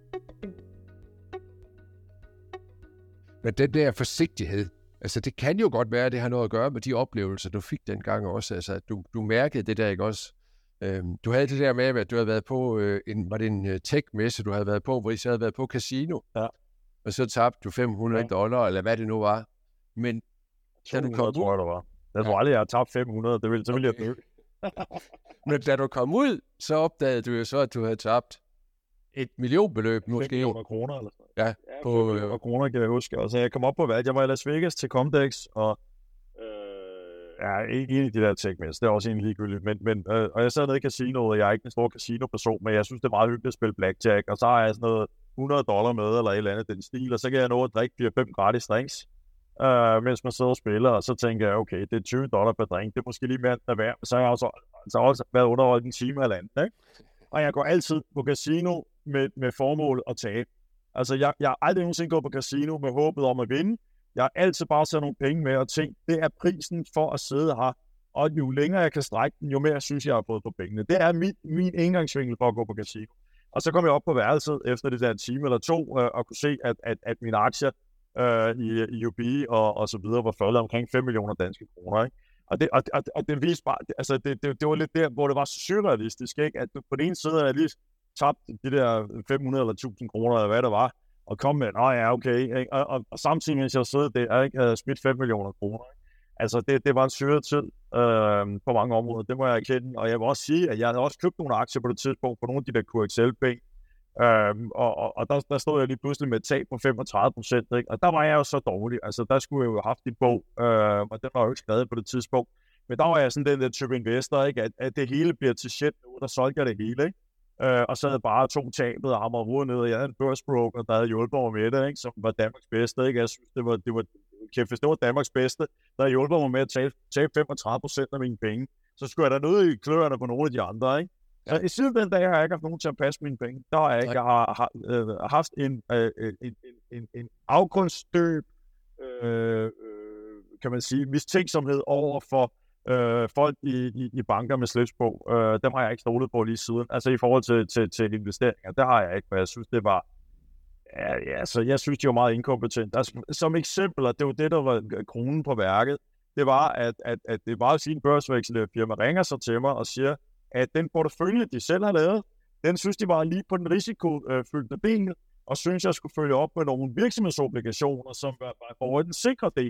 A: Men den der forsigtighed, altså, det kan jo godt være, at det har noget at gøre med de oplevelser, du fik dengang også. Altså, du, du mærkede det der, ikke også? Øhm, du havde det der med, at du havde været på, øh, en, var det en uh, tech-messe, du havde været på, hvor I så havde været på casino,
B: ja.
A: Og så tabte du fem hundrede ja. dollar, eller hvad det nu var. Men
B: da du kom tror jeg, det var. Jeg tror aldrig, jeg har tabt fem hundrede, det ville, så ville okay. jeg dø.
A: Men da du kom ud, så opdagede du jo så, at du havde tabt et millionbeløb, måske.
B: fem millioner kroner, eller sådan.
A: Ja,
B: på fem millioner kroner, kan jeg huske. Og så jeg kom op på valg. Jeg var i Las Vegas til Comdex, og øh, ja, ikke en af de der tech-mess. Det er også egentlig ligegyldigt. Men, men, øh, og jeg sad nede i casinoet, og jeg er ikke en stor casino-person, men jeg synes, det er meget hyggeligt at spille blackjack. Og så har jeg sådan noget hundrede dollar med, eller et eller andet den stil, og så kan jeg nå at drikke fire fem gratis drinks, øh, mens man sidder og spiller, og så tænker jeg, okay, det er tyve dollar per drink, det er måske lige mere end der værd. Så har jeg også, så også været underholdt en time eller andet, ikke? Og jeg går altid på casino med, med formål at tabe. Altså, jeg, jeg har aldrig nogensinde gået på casino med håbet om at vinde. Jeg har altid bare sat nogle penge med og tænkt, det er prisen for at sidde her. Og jo længere jeg kan strække den, jo mere synes jeg, jeg har fået på pengene. Det er min, min indgangsvinkel for at gå på casino. Og så kom jeg op på værelset efter det der en time eller to, øh, og kunne se, at, at, at mine aktier øh, i, i U B og, og så videre var faldet omkring fem millioner danske kroner, ikke? Og det, og, og, og det viste bare, altså det, det, det var lidt der, hvor det var så surrealistisk, ikke? At på den ene side havde jeg lige tabt de der fem hundrede eller tusind kroner, eller hvad det var, og kom med, nej ja, okay, ikke? Og, og, og samtidig, mens jeg sidder der, ikke, havde smidt fem millioner kroner, ikke? Altså, det, det var en syret tid øh, på mange områder, det må jeg erkende, og jeg vil også sige, at jeg havde også købt nogle aktier på det tidspunkt, på nogle af de der Q X L P, øh, og, og, og der, der stod jeg lige pludselig med et tab på femogtredive procent, ikke? Og der var jeg jo så dårlig, altså der skulle jeg jo have haft en bog, øh, og den var jo ikke skrevet på det tidspunkt, men der var jeg sådan den der type investor, ikke? At, at det hele bliver til shit nu, der solgte jeg det hele, ikke? Øh, og så havde bare to tabet og hamret hovedet ned, og jeg havde en børsbroker, der havde hjulpet mig med det, ikke? Som var Danmarks bedste, ikke? Jeg synes, det var, det var kæft, hvis det var Danmarks bedste, der havde hjulpet mig med at tabe, tabe femogtredive procent af mine penge, så skulle jeg da nødt i kløerne på nogle af de andre, ikke? Ja. Så i siden den dag har jeg ikke haft nogen til at passe mine penge. Der har jeg ikke. Jeg har, har øh, haft en, øh, en, en, en afgrundsdyb, øh, kan man sige, mistænksomhed over for øh, folk i, i, i banker med slips på. Øh, dem har jeg ikke stolet på lige siden. Altså i forhold til, til, til investeringer, der har jeg ikke, men jeg synes, det var ja, ja, så jeg synes, de var meget inkompetente. Altså, som eksempel, og det var det, der var kronen på værket, det var, at, at, at det var sin børsvekselfirma ringer sig til mig og siger, at den portefølje, de selv har lavet, den synes de var lige på den risikofyldte del, og synes, jeg skulle følge op med nogle virksomhedsobligationer, som var over den sikre del.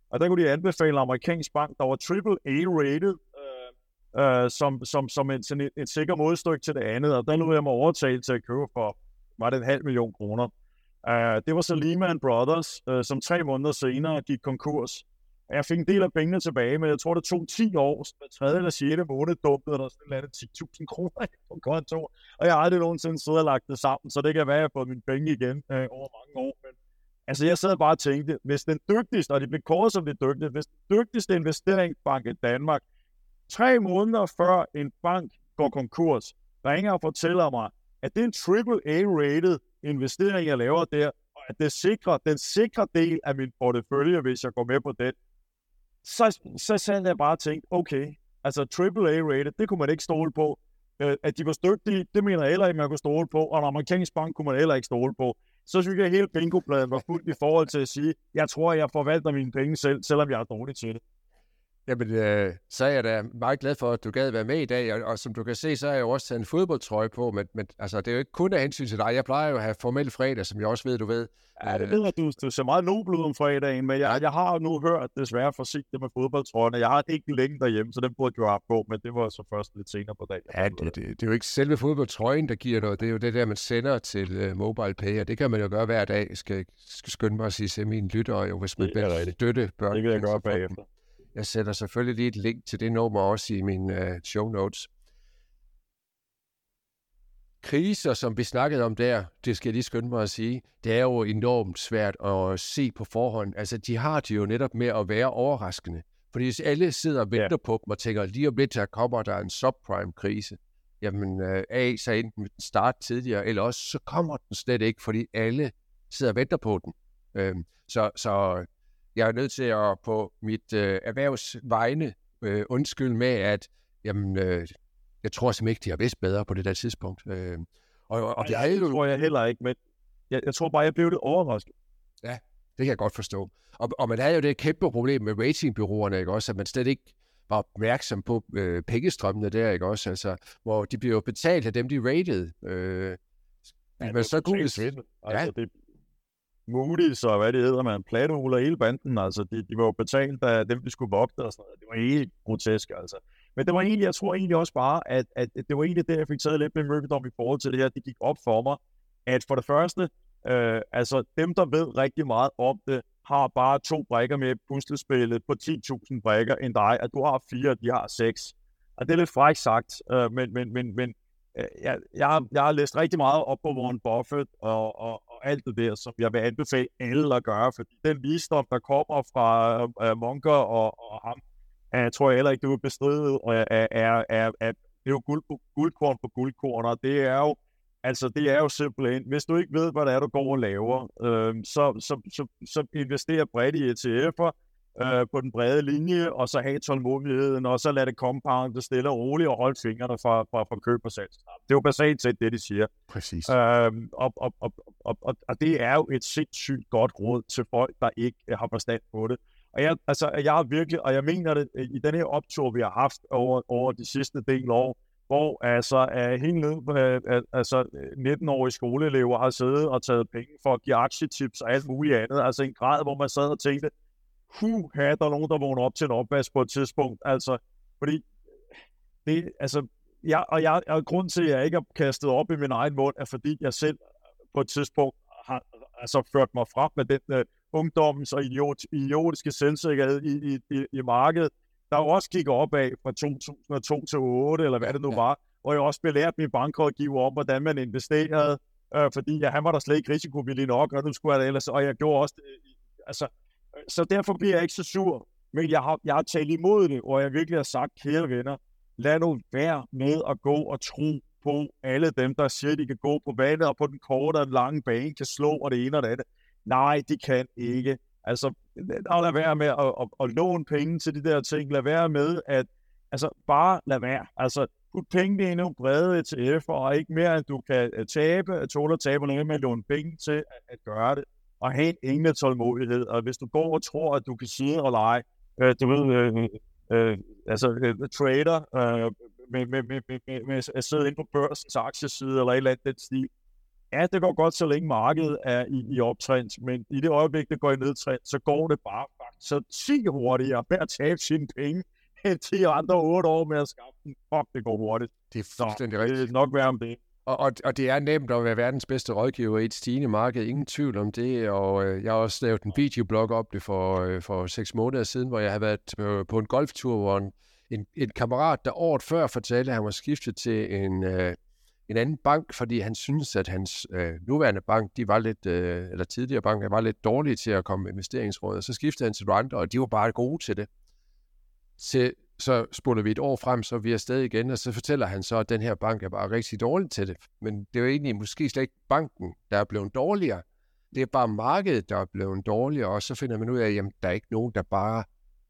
B: Og der kunne de anbefale en amerikansk bank, der var triple A-rated, øh, øh, som, som, som en, sådan et, et sikker modstykke til det andet. Og der lod jeg mig overtale til at købe for, var det en halv million kroner. Uh, det var så Lehman Brothers, uh, som tre måneder senere gik konkurs. Jeg fik en del af pengene tilbage, men jeg tror, det tog ti år. Så tredje eller sjette måned dumpede der sådan et ti tusind kroner på konto. Og jeg har aldrig nogensinde siddet og lagt det sammen, så det kan være, at jeg har fået mine penge igen uh, over mange år. Men altså, jeg sad bare og tænkte, hvis den dygtigste, og det blev kåret som det dygtigste, hvis den dygtigste investeringsbank i Danmark, tre måneder før en bank går konkurs, ringer og fortæller mig, at det er en triple A-rated investering, jeg laver der, og at det sikrer, den sikre del af min portefølje, hvis jeg går med på den, så, så sagde jeg bare tænkt, okay, altså triple A-rated, det kunne man ikke stole på. Uh, at de var dygtige, det mener jeg heller ikke, man kunne stole på, og en amerikansk bank kunne man heller ikke stole på. Så synes jeg, at hele bingopladen var fuldt i forhold til at sige, jeg tror, jeg forvalter mine penge selv, selvom jeg er dårlig til det.
A: Jamen, øh, så er jeg da meget glad for, at du gad være med i dag, og, og som du kan se, så har jeg jo også taget en fodboldtrøje på, men, men altså, det er jo ikke kun af hensyn til dig. Jeg plejer jo at have formel fredag, som jeg også ved, du ved.
B: Ja, det ved jeg, du, du ser meget nobel ud om fredagen, men jeg, jeg har nu hørt desværre forsigtigt med fodboldtrøjerne. Jeg har ikke længe derhjemme, så den burde jeg have på, men det var så først lidt senere på dagen.
A: Ja, det, det, det er jo ikke selve fodboldtrøjen, der giver noget. Det er jo det der, man sender til uh, MobilePay, og det kan man jo gøre hver dag. Skal, skal skynde mig at sige til mine lyttere, jo, hvis man vil støtte børn.
B: Det kan jeg gøre bagefter.
A: Jeg sætter selvfølgelig lige et link til det nummer også i mine uh, show notes. Kriser, som vi snakkede om der, det skal jeg lige skynde mig at sige, det er jo enormt svært at se på forhånd. Altså, de har det jo netop med at være overraskende. Fordi hvis alle sidder og venter ja. på dem og tænker, lige om lidt, der kommer der en subprime-krise, jamen, uh, A, så enten den start tidligere, eller også så kommer den slet ikke, fordi alle sidder og venter på den. Uh, så, så jeg er nødt til at på mit uh, erhvervsvegne uh, undskylde med, at jamen, uh, jeg tror simpelthen ikke, de har vidst bedre på det der tidspunkt. Øh, og, og det,
B: Ej, det tror jeg heller ikke, men jeg, jeg tror bare, jeg blev lidt overrasket.
A: Ja, det kan jeg godt forstå. Og, og man havde jo det kæmpe problem med ratingbureauerne, ikke også, at man slet ikke var opmærksom på øh, pengestrømmene der, ikke også, altså, hvor de bliver jo betalt af dem, de rated. Øh,
B: ja,
A: men så kunne
B: det altså, det Moody's og hvad det hedder, man plattehuler hele banden, altså de, de var jo betalt af dem, de skulle vogte og sådan noget. Det var helt grotesk, altså. Men det var egentlig, jeg tror egentlig også bare, at, at det var egentlig det, jeg fik taget lidt med mørkedom i forhold til det her. Det gik op for mig, at for det første, øh, altså dem, der ved rigtig meget om det, har bare to brikker med puslespillet på ti tusind brikker end dig, at du har fire, de har seks. Og det er lidt frækt sagt, øh, men, men, men, men øh, jeg, jeg, har, jeg har læst rigtig meget op på Warren Buffett og, og, og alt det der, som jeg vil anbefale alle at gøre, fordi den visdom, der kommer fra øh, Munger og, og ham, jeg tror jeg heller ikke, du vil bestride, og er, er, er, er, er, det er jo guld på, guldkorn på guldkorn, og det er jo, altså det er jo simpelthen, hvis du ikke ved, hvad det er, du går og laver, øh, så, så, så, så investerer bredt i E T F'er øh, på den brede linje, og så have tålmodigheden, og så lad det compounde stille og roligt, og holde fingrene fra, fra, fra køb og salg. Det er jo basalt set det, de siger.
A: Præcis.
B: Øh, og, og, og, og, og, og det er jo et sindssygt godt råd til folk, der ikke har forstand på det. Og jeg, altså, jeg har virkelig, og jeg mener det, i den her optur, vi har haft over, over de sidste del år, hvor altså helt ned, altså nitten-årige skoleelever har siddet og taget penge for at give aktietips og alt muligt andet, altså en grad, hvor man sad og tænkte, huh, her er der nogen, der vågner op til en opvask på et tidspunkt, altså, fordi det, altså, jeg, og jeg, og grund til, at jeg ikke har kastet op i min egen mund, er fordi jeg selv på et tidspunkt har altså ført mig frem med den uh, ungdommens og idiot, idiotiske selvsikkerhed i, i, i, i markedet, der jo også gik opad fra to tusind og to til otte, eller hvad det nu var, og jeg også belært min bankrådgiver om, hvordan man investerede, øh, fordi ja, han var der slet ikke risikovillig nok, og nu skulle jeg det ellers, og jeg gjorde også det. Altså, så derfor bliver jeg ikke så sur, men jeg har, jeg har talt imod det, og jeg virkelig har sagt, kære venner, lad nu være med at gå og tro på alle dem, der siger, de kan gå på vandet, og på den korte og den lange bane kan slå, og det ene og det andet. Nej, de kan ikke. Altså, lad være med at, at, at, at låne penge til de der ting. Lad være med at, altså, bare lad være. Altså, put pengene i nogle brede E T F'er, og ikke mere, end du kan tabe, tåle at tabe, og lade med at låne penge til at, at gøre det. Og have ingen tålmodighed. Og hvis du går og tror, at du kan sidde og lege, øh, du ved, øh, øh, altså, øh, trader, øh, med, med, med, med, med, med at sidde inde på børsens aktieside, eller et eller andet den stil. Ja, det går godt, så længe markedet er i, i optrend, men i det øjeblik, det går i nedtrend, så går det bare så ti hurtigere med at tabe sine penge, end ti andre otte år med at skaffe den. Fuck, det går hurtigt.
A: Det er fuldstændig rigtigt.
B: Det er nok være om det.
A: Og, og, og det er nemt at være verdens bedste rådgiver i et stigende marked, ingen tvivl om det, og øh, jeg har også lavet en videoblog op det for, øh, for seks måneder siden, hvor jeg har været på, på en golftur, hvor en, en, en kammerat, der året før fortalte, at han var skiftet til en, øh, en anden bank, fordi han syntes, at hans øh, nuværende bank, de var lidt, øh, eller tidligere banker, var lidt dårlige til at komme med investeringsråd, og så skiftede han til nogle andre, og de var bare gode til det. Til Så spoler vi et år frem, så er vi afsted igen, og så fortæller han så, at den her bank er bare rigtig dårlig til det. Men det er jo egentlig måske slet ikke banken, der er blevet dårligere. Det er bare markedet, der er blevet dårligere, og så finder man ud af, at jamen, der er ikke nogen, der bare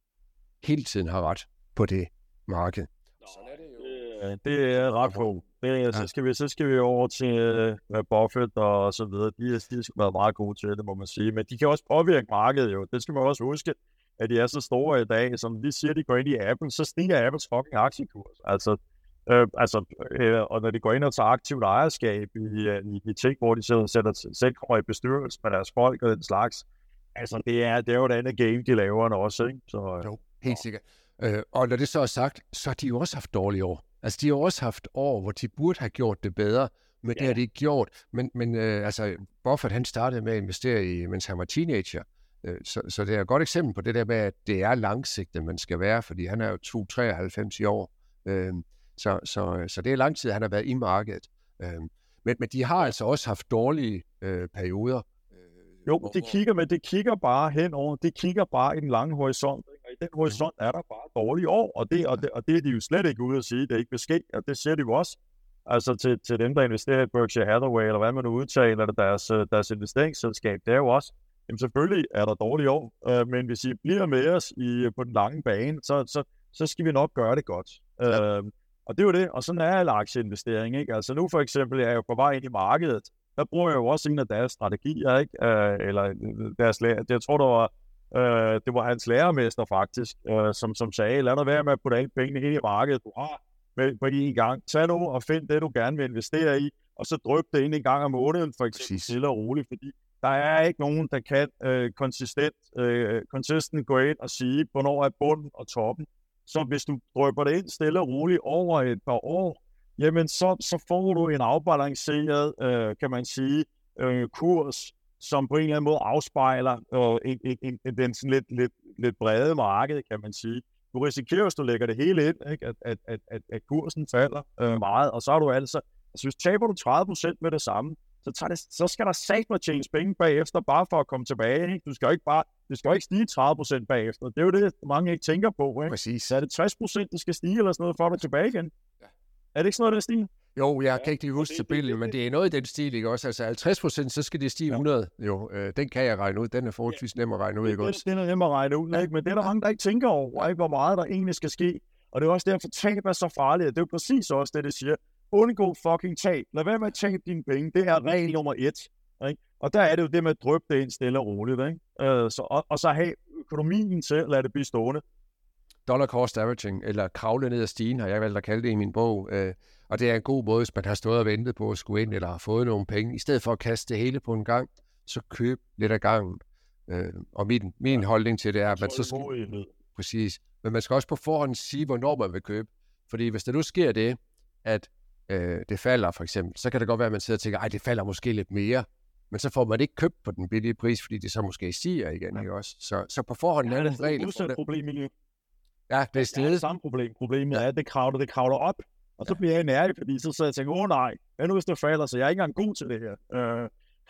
A: hele tiden har ret på det marked.
B: Sådan er det jo. Det er ret på. Det, så, skal vi, så skal vi over til uh, Buffett og så videre. De, de skal være meget gode til det, må man sige. Men de kan også påvirke markedet jo. Det skal man også huske, at de er så store i dag, som de siger, de går ind i Apple, så stiger Apples fucking aktiekurs. Altså, øh, altså øh, og når de går ind og tager aktivt ejerskab i, i, i ting, hvor de selv, sætter, selv kommer i bestyrelse med deres folk og den slags, altså det er, det er jo et andet game, de laver også, ikke? Så,
A: jo, helt sikkert. Øh, og når det så er sagt, så har de jo også haft dårlige år. Altså, de har også haft år, hvor de burde have gjort det bedre, men ja. Det har de ikke gjort. Men, men øh, altså, Buffett, han startede med at investere i, mens han var teenager. Så, så det er et godt eksempel på det der med, at det er langsigtet, man skal være, fordi han er jo to komma treoghalvfems i år. Øhm, så, så, så det er lang tid, han har været i markedet. Øhm, men, men de har altså også haft dårlige øh, perioder.
B: Jo, hvor, det kigger, men det kigger bare henover, det kigger bare i den lange horisont, og i den horisont er der bare dårlige år, og det, og det, og det er de jo slet ikke ude at sige, det ikke vil ske, og det siger de jo også. Altså til, til dem, der investerer i Berkshire Hathaway, eller hvad man nu udtaler, deres, deres investeringsselskab, det er jo også, jamen selvfølgelig er der dårlige år, øh, men hvis I bliver med os i, på den lange bane, så, så, så skal vi nok gøre det godt. Ja. Øh, og det er jo det, og sådan er alle aktieinvestering, ikke? Altså nu for eksempel er jeg jo på vej ind i markedet, der bruger jeg jo også en af deres strategier, ikke? Øh, eller deres lærer, jeg tror, det var, øh, det var hans lærermester faktisk, øh, som, som sagde, lad dig være med at putte alle pengene ind i markedet, du har med på en gang. Tag nu og find det, du gerne vil investere i, og så dryp det ind en gang om måneden, for eksempel, stille og roligt, fordi der er ikke nogen, der kan øh, konsistent, øh, konsistent gå ind og sige, hvornår er bunden og toppen. Så hvis du drypper det ind stille og roligt over et par år, jamen så, så får du en afbalanceret, øh, kan man sige, øh, kurs, som på en eller anden måde afspejler øh, en, en, en, den sådan lidt, lidt, lidt brede marked, kan man sige. Du risikerer, hvis du lægger det hele ind, ikke? At, at, at, at, at kursen falder øh, meget, og så er du altså, altså hvis taber du tredive procent med det samme, så, tager det, så skal der sagt mig tjenes penge bagefter, bare for at komme tilbage. Ikke? Du skal jo ikke bare, det skal jo ikke stige tredive procent bagefter. Det er jo det, mange ikke tænker på. Ikke?
A: Præcis.
B: Så er det tres procent, der skal stige eller sådan noget, for at du tilbage igen. Ja. Er det ikke sådan noget, der stiger?
A: Jo, jeg kan ikke lige huske tabellen, men det er noget i den stil, ikke også? Altså halvtreds procent, så skal det stige hundrede. Jo, øh, den kan jeg regne ud. Den er forholdsvis nem at regne ud, ikke også?
B: Den er nem at regne ud, ikke? Men det er der mange, der ikke tænker over, ikke? Hvor meget der egentlig skal ske. Og det er også derfor, tab er så farligt. Det er jo præcis også det, det siger. Undgå fucking tab. Lad være med at tabe dine penge. Det er regel nummer et. Ikke? Og der er det jo det med at dryppe det ind stille og roligt. Ikke? Øh, så, og, og så have økonomien til at lade det blive stående.
A: Dollar cost averaging, eller kravle ned ad stigen, har jeg valgt at kalde det i min bog. Øh, og det er en god måde, hvis man har stået og ventet på at skulle ind, eller har fået nogle penge. I stedet for at kaste det hele på en gang, så køb lidt af gangen. Øh, og min, min holdning til det er, at man så skal... Præcis. Men man skal også på forhånd sige, hvornår man vil købe. Fordi hvis der nu sker det, at øh, det falder for eksempel, så kan det godt være, at man sidder og tænker, ej, det falder måske lidt mere. Men så får man ikke købt på den billige pris, fordi det så måske stiger igen, ikke også? Så, så på forhånd er det en regel.
B: Det er et problem, Miljø.
A: Ja, det er stedet. Det er
B: det samme problem. Problemet er, at det kravler, det kravler op. Og så bliver jeg nærlig, fordi så sidder jeg og tænker, åh nej, hvad nu hvis det falder, så jeg er ikke engang god til det her. Øh,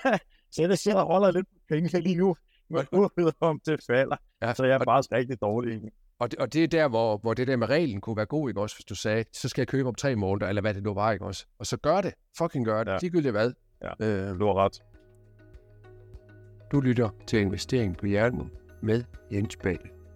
B: så jeg sidder og holder lidt penge lige nu, men uanset om det falder. Ja, så jeg er og, faktisk rigtig dårlig egentlig.
A: Og det, og det er der, hvor, hvor det der med reglen kunne være god, ikke også? Hvis du sagde, så skal jeg købe om tre måneder, eller hvad det nu var, ikke også? Og så gør det. Fucking gør det. Ja. Ligegyldigt hvad.
B: Ja, øh, du har ret.
A: Du lytter til Investering på Hjernen med Jens Bahl.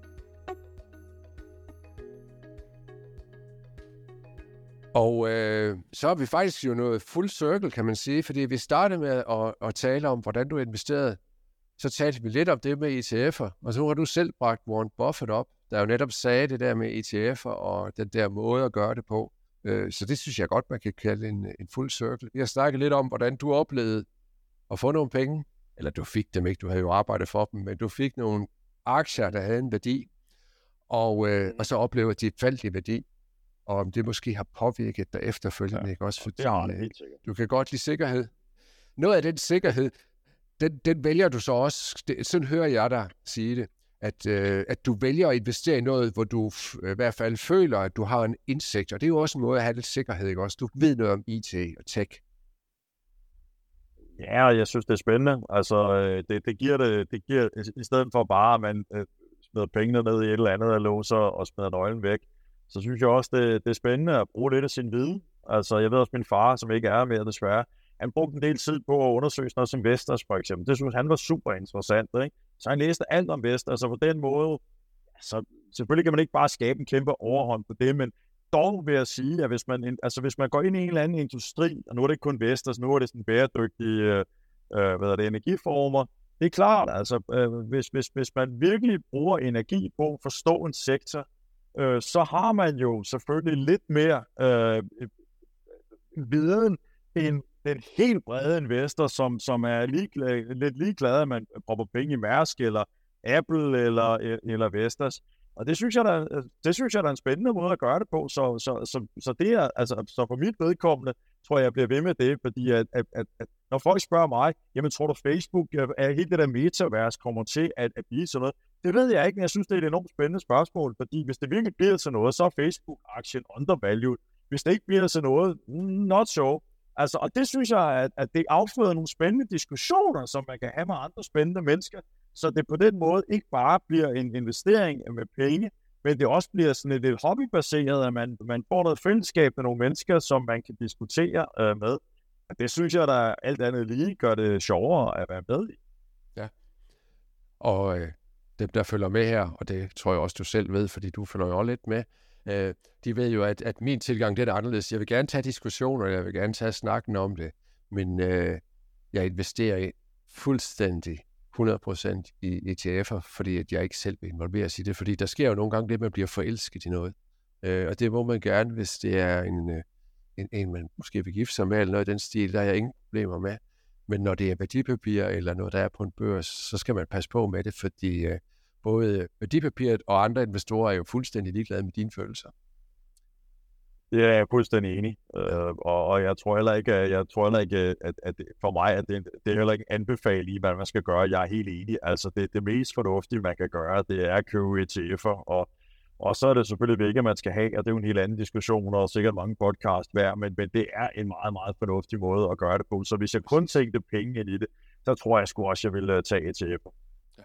A: Og øh, så er vi faktisk jo noget full circle, kan man sige, fordi vi startede med at, at tale om, hvordan du investerede. Så talte vi lidt om det med E T F'er, og så har du selv bragt Warren Buffett op, der jo netop sagde det der med E T F'er og den der måde at gøre det på. Øh, så det synes jeg godt, man kan kalde en, en full circle. Vi har snakket lidt om, hvordan du oplevede at få nogle penge, eller du fik dem ikke, du havde jo arbejdet for dem, men du fik nogle aktier, der havde en værdi, og, øh, og så oplever de et fald i værdi, og om det måske har påvirket dig efterfølgende, ja, ikke også? Fordi,
B: det har det helt sikkert.
A: Du kan godt lide sikkerhed. Noget af den sikkerhed, den, den vælger du så også, det, sådan hører jeg dig sige det, at, øh, at du vælger at investere i noget, hvor du f- i hvert fald føler, at du har en indsigt, og det er jo også en måde at have lidt sikkerhed, ikke også? Du ved noget om I T og tech.
B: Ja, jeg synes, det er spændende. Altså, det, det giver det, det giver, i stedet for bare, at man øh, smider pengene ned i et eller andet og låser og smider nøglen væk, så synes jeg også, det, det er spændende at bruge lidt af sin viden. Altså, jeg ved også, min far, som ikke er mere desværre, han brugte en del tid på at undersøge sådan noget som Vestas, for eksempel. Det synes han var super interessant, ikke? Så han læste alt om Vestas, altså på den måde, så selvfølgelig kan man ikke bare skabe en kæmpe overhånd på det, men dog vil jeg sige, at hvis man, altså hvis man går ind i en eller anden industri, og nu er det ikke kun Vestas, nu er det sådan bæredygtige øh, hvad er det, energiformer, det er klart, altså øh, hvis, hvis, hvis man virkelig bruger energi på at forstå en sektor, øh, så har man jo selvfølgelig lidt mere øh, viden end den helt brede investor, som, som er ligeglad, lidt ligeglad, at man propper penge i Mærsk, eller Apple, eller, eller Vestas. Og det synes jeg, der, det synes jeg, der er en spændende måde at gøre det på. Så, så, så, så det er, altså, så for mit vedkommende, tror jeg, jeg bliver ved med det, fordi at, at, at, at når folk spørger mig, jamen tror du Facebook, er helt det der metavers kommer til at, at blive sådan noget? Det ved jeg ikke, men jeg synes, det er et enormt spændende spørgsmål, fordi hvis det virkelig bliver til noget, så er Facebook-aktien undervalued. Hvis det ikke bliver til noget, not so. Altså, og det synes jeg, at, at det afføder nogle spændende diskussioner, som man kan have med andre spændende mennesker, så det på den måde ikke bare bliver en investering med penge, men det også bliver sådan lidt hobbybaseret, at man, man får noget fællesskab med nogle mennesker, som man kan diskutere øh, med. Det synes jeg, der alt andet lige gør det sjovere at være med i.
A: Ja, og øh, dem, der følger med her, og det tror jeg også, du selv ved, fordi du følger jo også lidt med, øh, de ved jo, at, at min tilgang, det er anderledes. Jeg vil gerne tage diskussioner, jeg vil gerne tage snakken om det, men øh, jeg investerer i fuldstændig hundrede procent i E T F'er, fordi at jeg ikke selv vil involveres i det, fordi der sker jo nogle gange det, at man bliver forelsket i noget. Øh, og det må man gerne, hvis det er en, en, en man måske vil gifte sig med, eller noget i den stil, der er jeg ingen problemer med. Men når det er værdipapirer, eller noget, der er på en børs, så skal man passe på med det, fordi øh, både værdipapiret og andre investorer er jo fuldstændig ligeglade med dine følelser.
B: Det er jeg fuldstændig enig, øh, og, og jeg tror heller ikke, jeg tror heller ikke at, at for mig at det, det er heller ikke anbefalet i, hvad man skal gøre. Jeg er helt enig. Altså det, det mest fornuftige, man kan gøre, det er at købe E T F'er, og, og så er det selvfølgelig vigtigt, at man skal have, og det er jo en helt anden diskussion, og sikkert mange podcast hver, men, men det er en meget, meget fornuftig måde at gøre det på. Så hvis jeg kun tænkte penge ind i det, så tror jeg sgu også, jeg ville tage E T F'er. Ja.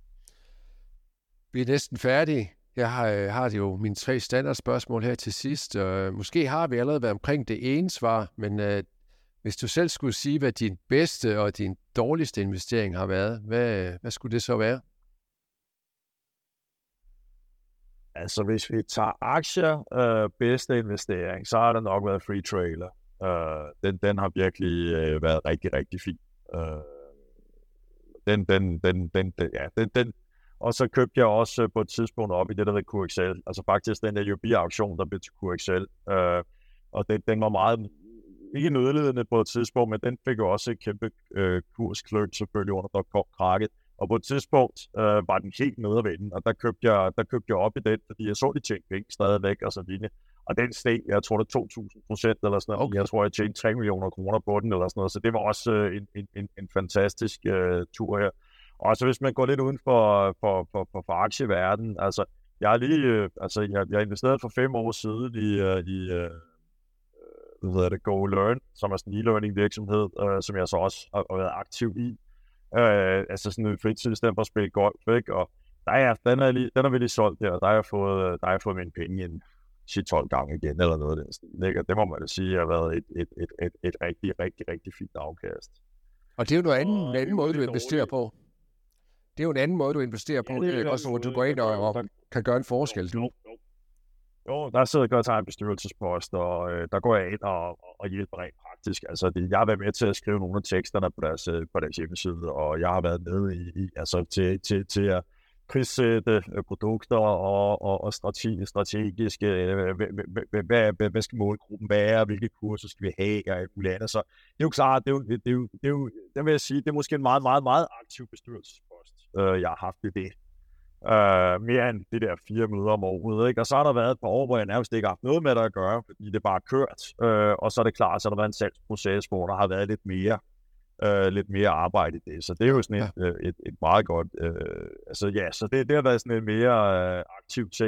A: Vi er næsten færdige. Jeg har, har jo mine tre standardspørgsmål her til sidst. Uh, måske har vi allerede været omkring det ene svar, men uh, hvis du selv skulle sige, hvad din bedste og din dårligste investering har været, hvad, hvad skulle det så være?
B: Altså, hvis vi tager aktier, øh, bedste investering, så har det nok været Free Trailer. Øh, den, den har virkelig øh, været rigtig, rigtig fin. Øh, den, den, den, den, den, ja, den, den, og så købte jeg også på et tidspunkt op i det, der hedder Q X L. Altså faktisk den der U B-auktion, der blev til Q X L. Øh, og den, den var meget, ikke nødledende på et tidspunkt, men den fik jo også et kæmpe øh, kurskløb selvfølgelig under dot-com-krakket. Og på et tidspunkt øh, var den helt nede at vende, og der købte, jeg, der købte jeg op i den, fordi jeg så de tjente penge stadigvæk og så videre. Og den steg, jeg tror det to tusind procent eller sådan noget. Okay. Jeg tror, jeg tjente tre millioner kroner på den eller sådan noget. Så det var også øh, en, en, en, en fantastisk øh, tur her. Og så hvis man går lidt uden for, for, for, for, for aktieverdenen, altså jeg har lige, øh, altså jeg, jeg investerede for fem år siden i, øh, i øh, hvad hedder det, GoLearn, som er sådan en e-learning virksomhed, øh, som jeg så også har, har været aktiv i. Øh, altså sådan en fritid i stedet for at spille golf, ikke? Og der er, den, er lige, den er vi lige solgt der, og der har jeg fået, der har jeg fået mine penge ind ti tolv gange igen, eller noget af den stil, ikke? Og det må man da sige, har været et, et, et, et, et rigtig, rigtig, rigtig fint afkast.
A: Og det er jo noget anden, en anden måde, du investerer på. Det er jo en anden måde, du investerer på, ja, det er også hvor du går ind og, og kan gøre en forskel.
B: Jo, jo. jo der sidder jeg og tager en bestyrelsespost, og øh, der går jeg ind og, og hjælper rent praktisk. Altså, det, jeg har været med til at skrive nogle af teksterne på deres, på deres hjemmeside, og jeg har været med i, i altså, til, til, til at prissætte produkter og, og, og strategi, strategiske, øh, hvad, hvad, hvad skal målgruppen være, hvilke kurser skal vi have, og alt muligt andet. Så det er jo klart, det er jo, det er jo, det er jo, det vil jeg sige, det er måske en meget, meget, meget aktiv bestyrelsespost, øh, jeg har haft i det. Uh, mere end de der fire møder om året, ikke? Og så har der været et par år, hvor jeg nærmest ikke har haft noget med det at gøre, fordi det bare er kørt. Uh, og så er det klart, så har der været en salgsproces, hvor der har været lidt mere, uh, lidt mere arbejde i det. Så det er jo sådan et, ja. et, et, et meget godt... Uh, altså ja, så det, det har været sådan en mere uh, aktiv ting.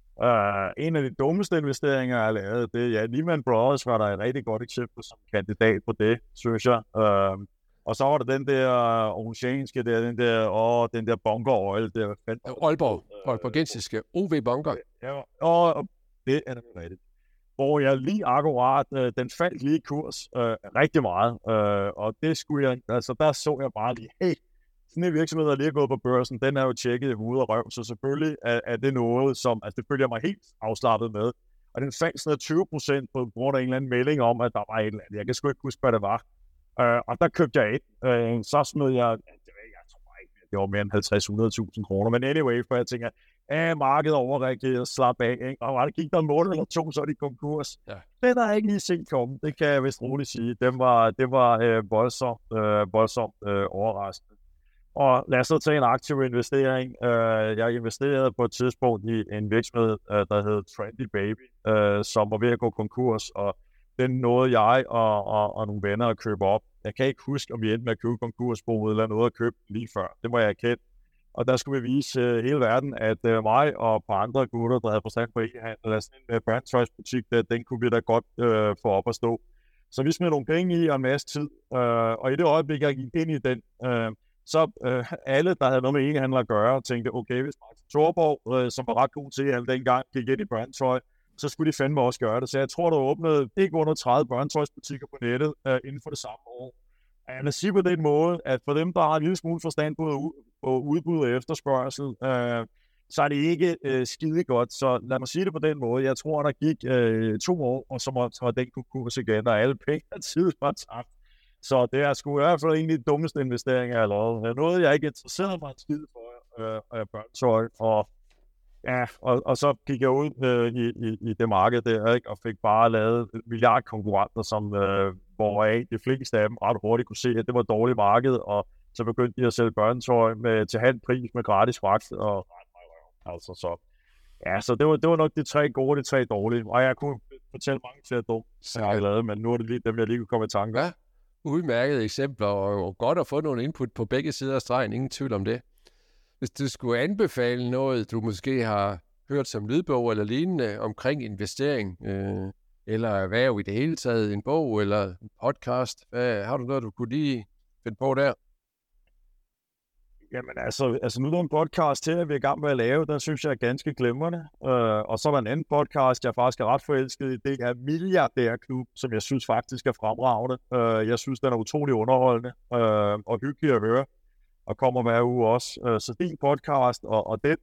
B: Uh, en af de dummeste investeringer, jeg har lavet, det er ja, Lehman Brothers var der et rigtig godt eksempel som kandidat på det, synes jeg. Uh, Og så var der den der oceanske, der, den der, åh, den der bunker oil. Der,
A: Aalborg, Aalborgensiske, O V Bunker.
B: Ja, og, og det er det rigtigt. Hvor jeg lige akkurat, øh, den faldt lige i kurs øh, rigtig meget. Øh, og det skulle jeg, altså der så jeg bare lige, hey, sådan en virksomhed, der lige er gået på børsen, den er jo tjekket i hoved og røv, så selvfølgelig er, er det noget, som, altså det følger jeg mig helt afslappet med. Og den faldt sådan tyve procent på grund af en eller anden melding om, at der var et eller andet. Jeg kan sgu ikke huske, hvad det var. Uh, og der købte jeg et. Uh, så smed jeg, jeg tror ikke, det var mere end halvtreds til hundrede tusind kroner, men anyway, for jeg tænker, at markedet overreagerede, slap af, ikke? Og der gik der en måned eller to, så er de konkurs. Ja. Det har jeg ikke lige set komme, det kan jeg vist roligt sige. Det var, det var uh, voldsomt, uh, voldsomt uh, overraskende. Og lad os så tage en aktiv investering. Uh, jeg investerede på et tidspunkt i en virksomhed, uh, der hed Trendy Baby, uh, som var ved at gå konkurs, og den nåede jeg og, og, og nogle venner at købe op. Jeg kan ikke huske, om vi endte med at købe konkursboet eller noget at købe lige før. Det må jeg erkende. Og der skulle vi vise uh, hele verden, at uh, mig og et par andre gutter, der havde forstand på e-handel, eller sådan en uh, brandtøjsbutik, der, den kunne vi da godt uh, få op at stå. Så vi smed nogle penge i og en masse tid. Uh, og i det øjeblik, jeg gik ind i den, uh, så uh, alle, der havde noget med e-handel at gøre, tænkte, okay, hvis Martin Thorborg, uh, som var ret god til at dengang, gik ind i brandtøj, så skulle de fandme også gøre det. Så jeg tror, der åbnede ikke under tredive børnetøjsbutikker på nettet uh, inden for det samme år. Og jeg vil sige på den måde, at for dem, der har en lille smule forstand på, på udbud og efterspørgsel, uh, så er det ikke uh, skide godt. Så lad mig sige det på den måde. Jeg tror, der gik uh, to år, og så var, så var den konkurs igen, og alle penge af tid var tabt. Så det er sgu i hvert fald egentlig de dummeste investeringer, jeg har lavet. Noget, jeg ikke interesserede mig en skide for, uh, børnetøj, og Ja, og, og så gik jeg ud øh, i, i, i det marked der, ikke, og fik bare lavet milliardkonkurrenter, som, øh, hvoraf de fleste af dem ret hurtigt kunne se, at det var et dårligt marked, og så begyndte de at sælge børnetøj med, til halv pris med gratis fragt, og altså så. Ja, så det var, det var nok de tre gode, de tre dårlige, og jeg kunne fortælle mange flere dumme, jeg har lavet, men nu er det lige dem, jeg lige kunne komme i tanke.
A: Ja, udmærkede eksempler, og godt at få nogle input på begge sider af stregen, ingen tvivl om det. Hvis du skulle anbefale noget, du måske har hørt som lydbog eller lignende omkring investering, øh, eller erhverv i det hele taget, en bog eller en podcast, hvad, har du noget, du kunne lige finde på der?
B: Jamen altså, altså nu er der en podcast til, at vi er i gang med at lave, der synes jeg er ganske glimrende. Uh, og så er der en anden podcast, jeg faktisk er ret forelsket i, det er Milliardærklub, som jeg synes faktisk er fremragende. Uh, jeg synes, den er utrolig underholdende uh, og hyggelig at høre. Og kommer hver uge også. Uh, så din podcast og, og den.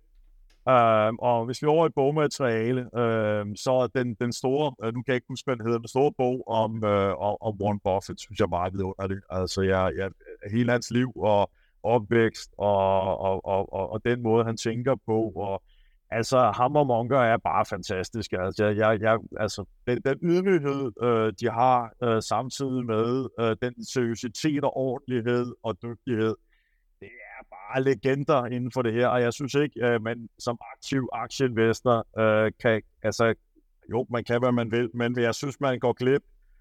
B: Uh, og hvis vi er over i bogmateriale, uh, så er den, den store, uh, nu kan jeg ikke huske, hvad den hedder, den store bog om, uh, om Warren Buffett, synes jeg meget vidunderligt. Altså, jeg, jeg, hele hans liv og opvækst og, og, og, og, og den måde, han tænker på. Og, altså, ham og Munger er bare fantastisk. Altså, jeg, jeg, altså den, den ydmyghed, uh, de har uh, samtidig med uh, den seriøsitet og ordentlighed og dygtighed, det er bare legender inden for det her, og jeg synes ikke, at man som aktiv aktieinvestor øh, kan, altså, jo, man kan, hvad man vil, men jeg synes, man går glip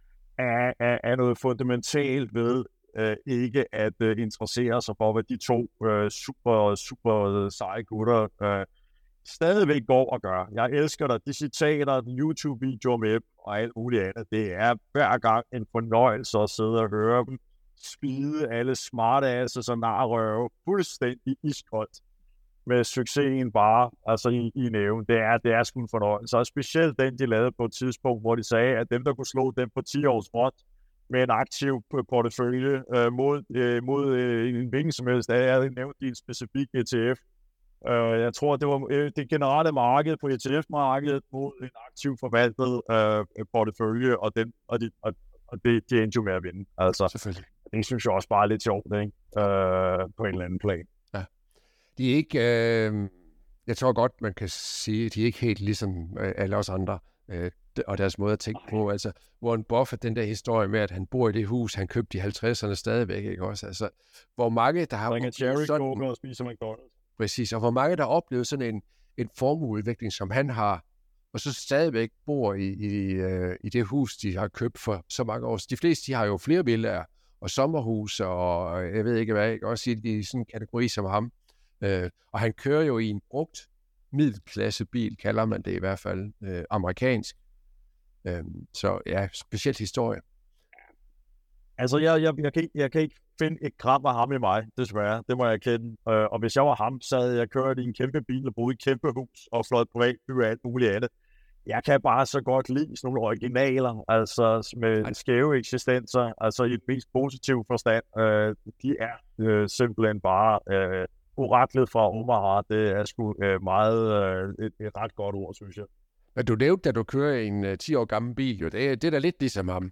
B: af, af, af noget fundamentalt ved øh, ikke at øh, interessere sig for, hvad de to øh, super, super seje gutter øh, stadigvæk går og gør. Jeg elsker dig. De citater, YouTube-videoer med og alt muligt andet, det er hver gang en fornøjelse at sidde og høre dem spide alle smartasses og narrøve fuldstændig iskoldt med succesen bare altså i, i næven. Det er, det er sgu en fornøjelse. Og specielt den, de lavede på et tidspunkt, hvor de sagde, at dem, der kunne slå dem på ti års front med en aktiv portefølje øh, mod, øh, mod øh, en hvilken som helst, jeg havde nævnt i en specifik E T F. Uh, jeg tror, det var øh, det generelle marked på E T F-markedet mod en aktiv forvaltet øh, portefølje, og, den, og, de, og, og det, det endte jo med at vinde. Altså, selvfølgelig. Det synes jeg også bare er lidt sjovt, ikke? Uh, på en eller anden plan.
A: Ja. De er ikke, øh, jeg tror godt, man kan sige, at de er ikke helt ligesom øh, alle os andre, øh, og deres måde at tænke Ej. på. Altså, Warren Buffett, den der historie med, at han bor i det hus, han købte i halvtredserne stadigvæk, ikke også? Altså, hvor mange, der har...
B: Ringer Cherry sådan... og spiser McDonald's.
A: præcis. Og hvor mange, der har oplevet sådan en, en formueudvikling, som han har, og så stadigvæk bor i, i, øh, i det hus, de har købt for så mange år. De fleste, de har jo flere villaer og sommerhus, og jeg ved ikke hvad, jeg kan også sige, i sådan en kategori som ham. Øh, og han kører jo i en brugt middelklassebil, kalder man det i hvert fald, øh, amerikansk. Øh, så ja, specielt historie.
B: Altså, jeg, jeg, jeg, kan ikke, jeg kan ikke finde et gram af ham i mig, desværre. Det må jeg kende. Øh, og hvis jeg var ham, så havde jeg kørt i en kæmpe bil og boet i et kæmpe hus og fløjet privatby og alt muligt andet. Jeg kan bare så godt lide sådan nogle originaler, altså med skæve eksistenser, altså i et mest positiv forstand. Øh, de er øh, simpelthen bare øh, uretlet fra Omaha. Det er sgu øh, meget øh, et, et ret godt ord, synes jeg.
A: Men du nævnte, at du kører i en uh, ti år gammel bil, jo. Det, det er da lidt ligesom ham.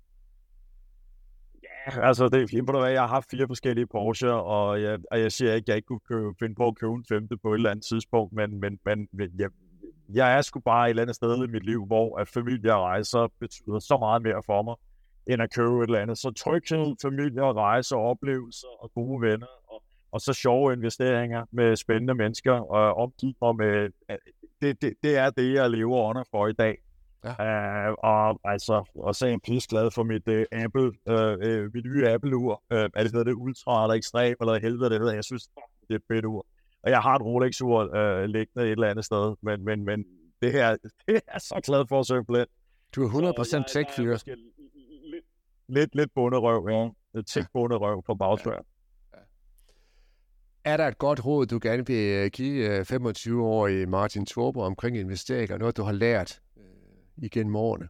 B: Ja, altså, det, jeg har haft fire forskellige Porsche, og jeg, og jeg siger ikke, at jeg ikke kunne købe, finde på at købe en femte på et eller andet tidspunkt, men, men, men jeg, jeg er sgu bare et eller andet sted i mit liv, hvor at familie og rejser betyder så meget mere for mig, end at købe et eller andet. Så tryghed, familie og rejser, oplevelser og gode venner, og, og så sjove investeringer med spændende mennesker, og omgive mig med, det, det, det er det, jeg lever under for i dag. Ja. Uh, og altså, og så er jeg pisse glad for mit uh, Apple, uh, uh, mit nye Apple-ur. Uh, er det hedder det Ultra eller Extreme eller helvede det hedder? Jeg synes, det er et fedt ur. Og jeg har et Rolex-ur uh, liggende et eller andet sted, men, men, men det her, det er jeg så glad for simpelthen.
A: Du er hundrede procent tech-fyr.
B: Lidt, lidt, lidt bunderøv, ja. Tech-bunderøv på bagstøren.
A: Ja. Ja. Er der et godt råd, du gerne vil give femogtyve-årige Martin Thorborg omkring investeringer, noget du har lært igennem årene?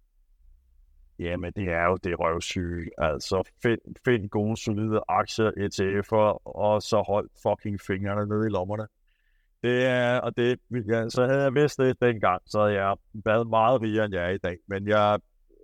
B: Jamen, det er jo det røvsyge. Altså, find, find gode, solide aktier, E T F'er, og så hold fucking fingrene nede i lommerne. Det er, og det, ja, så havde jeg vidst det dengang, så havde jeg været meget rigere, end jeg er i dag. Men jeg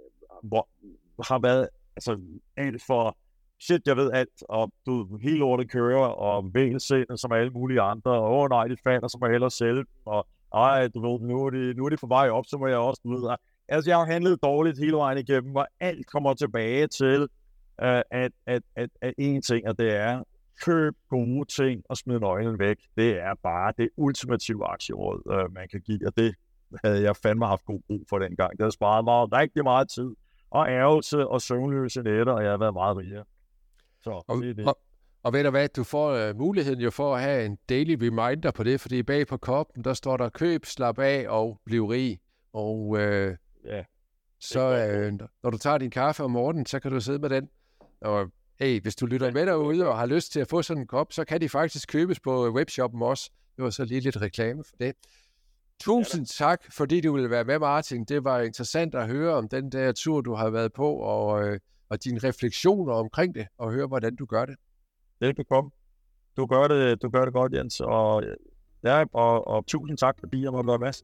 B: har været, altså, alt for, shit, jeg ved alt, og du, hele lortet kører, og vægelsener som alle mulige andre, og åh nej, de falder, så må jeg hellere sælge, og ej, du ved, nu er, de, nu er de på vej op, så må jeg også, du ved, altså jeg har handlet dårligt hele vejen igennem, og alt kommer tilbage til, uh, at, at, at, at en ting, og det er, køb gode ting og smid nøglen væk. Det er bare det ultimative aktieråd, uh, man kan give, og det havde jeg fandme haft god brug for dengang. Det har sparet mig rigtig meget tid, og ærgelse og søvnløse nætter, og jeg har været meget rigere. Så
A: og,
B: det er det.
A: Og, og ved du hvad, du får uh, muligheden jo for at have en daily reminder på det, fordi bag på koppen, der står der køb, slap af og bliv rig. Og uh,
B: ja,
A: så uh, når du tager din kaffe om morgenen, så kan du sidde med den. Og hey, hvis du lytter med derude og har lyst til at få sådan en kop, så kan de faktisk købes på webshoppen også. Det var så lige lidt reklame for det. Tusind ja, tak, fordi du ville være med, Martin. Det var interessant at høre om den der tur, du har været på, og, øh, og dine refleksioner omkring det, og høre, hvordan du gør det.
B: Velbekomme. Du gør det, du gør det godt, Jens, og, ja, og, og tusind tak, fordi jeg måtte være med.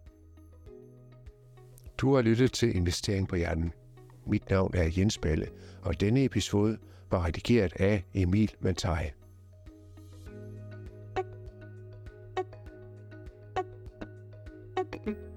A: Du har lyttet til Investering på Hjernen. Mit navn er Jens Balle, og denne episode var redigeret af Emil Mantai. Thank you.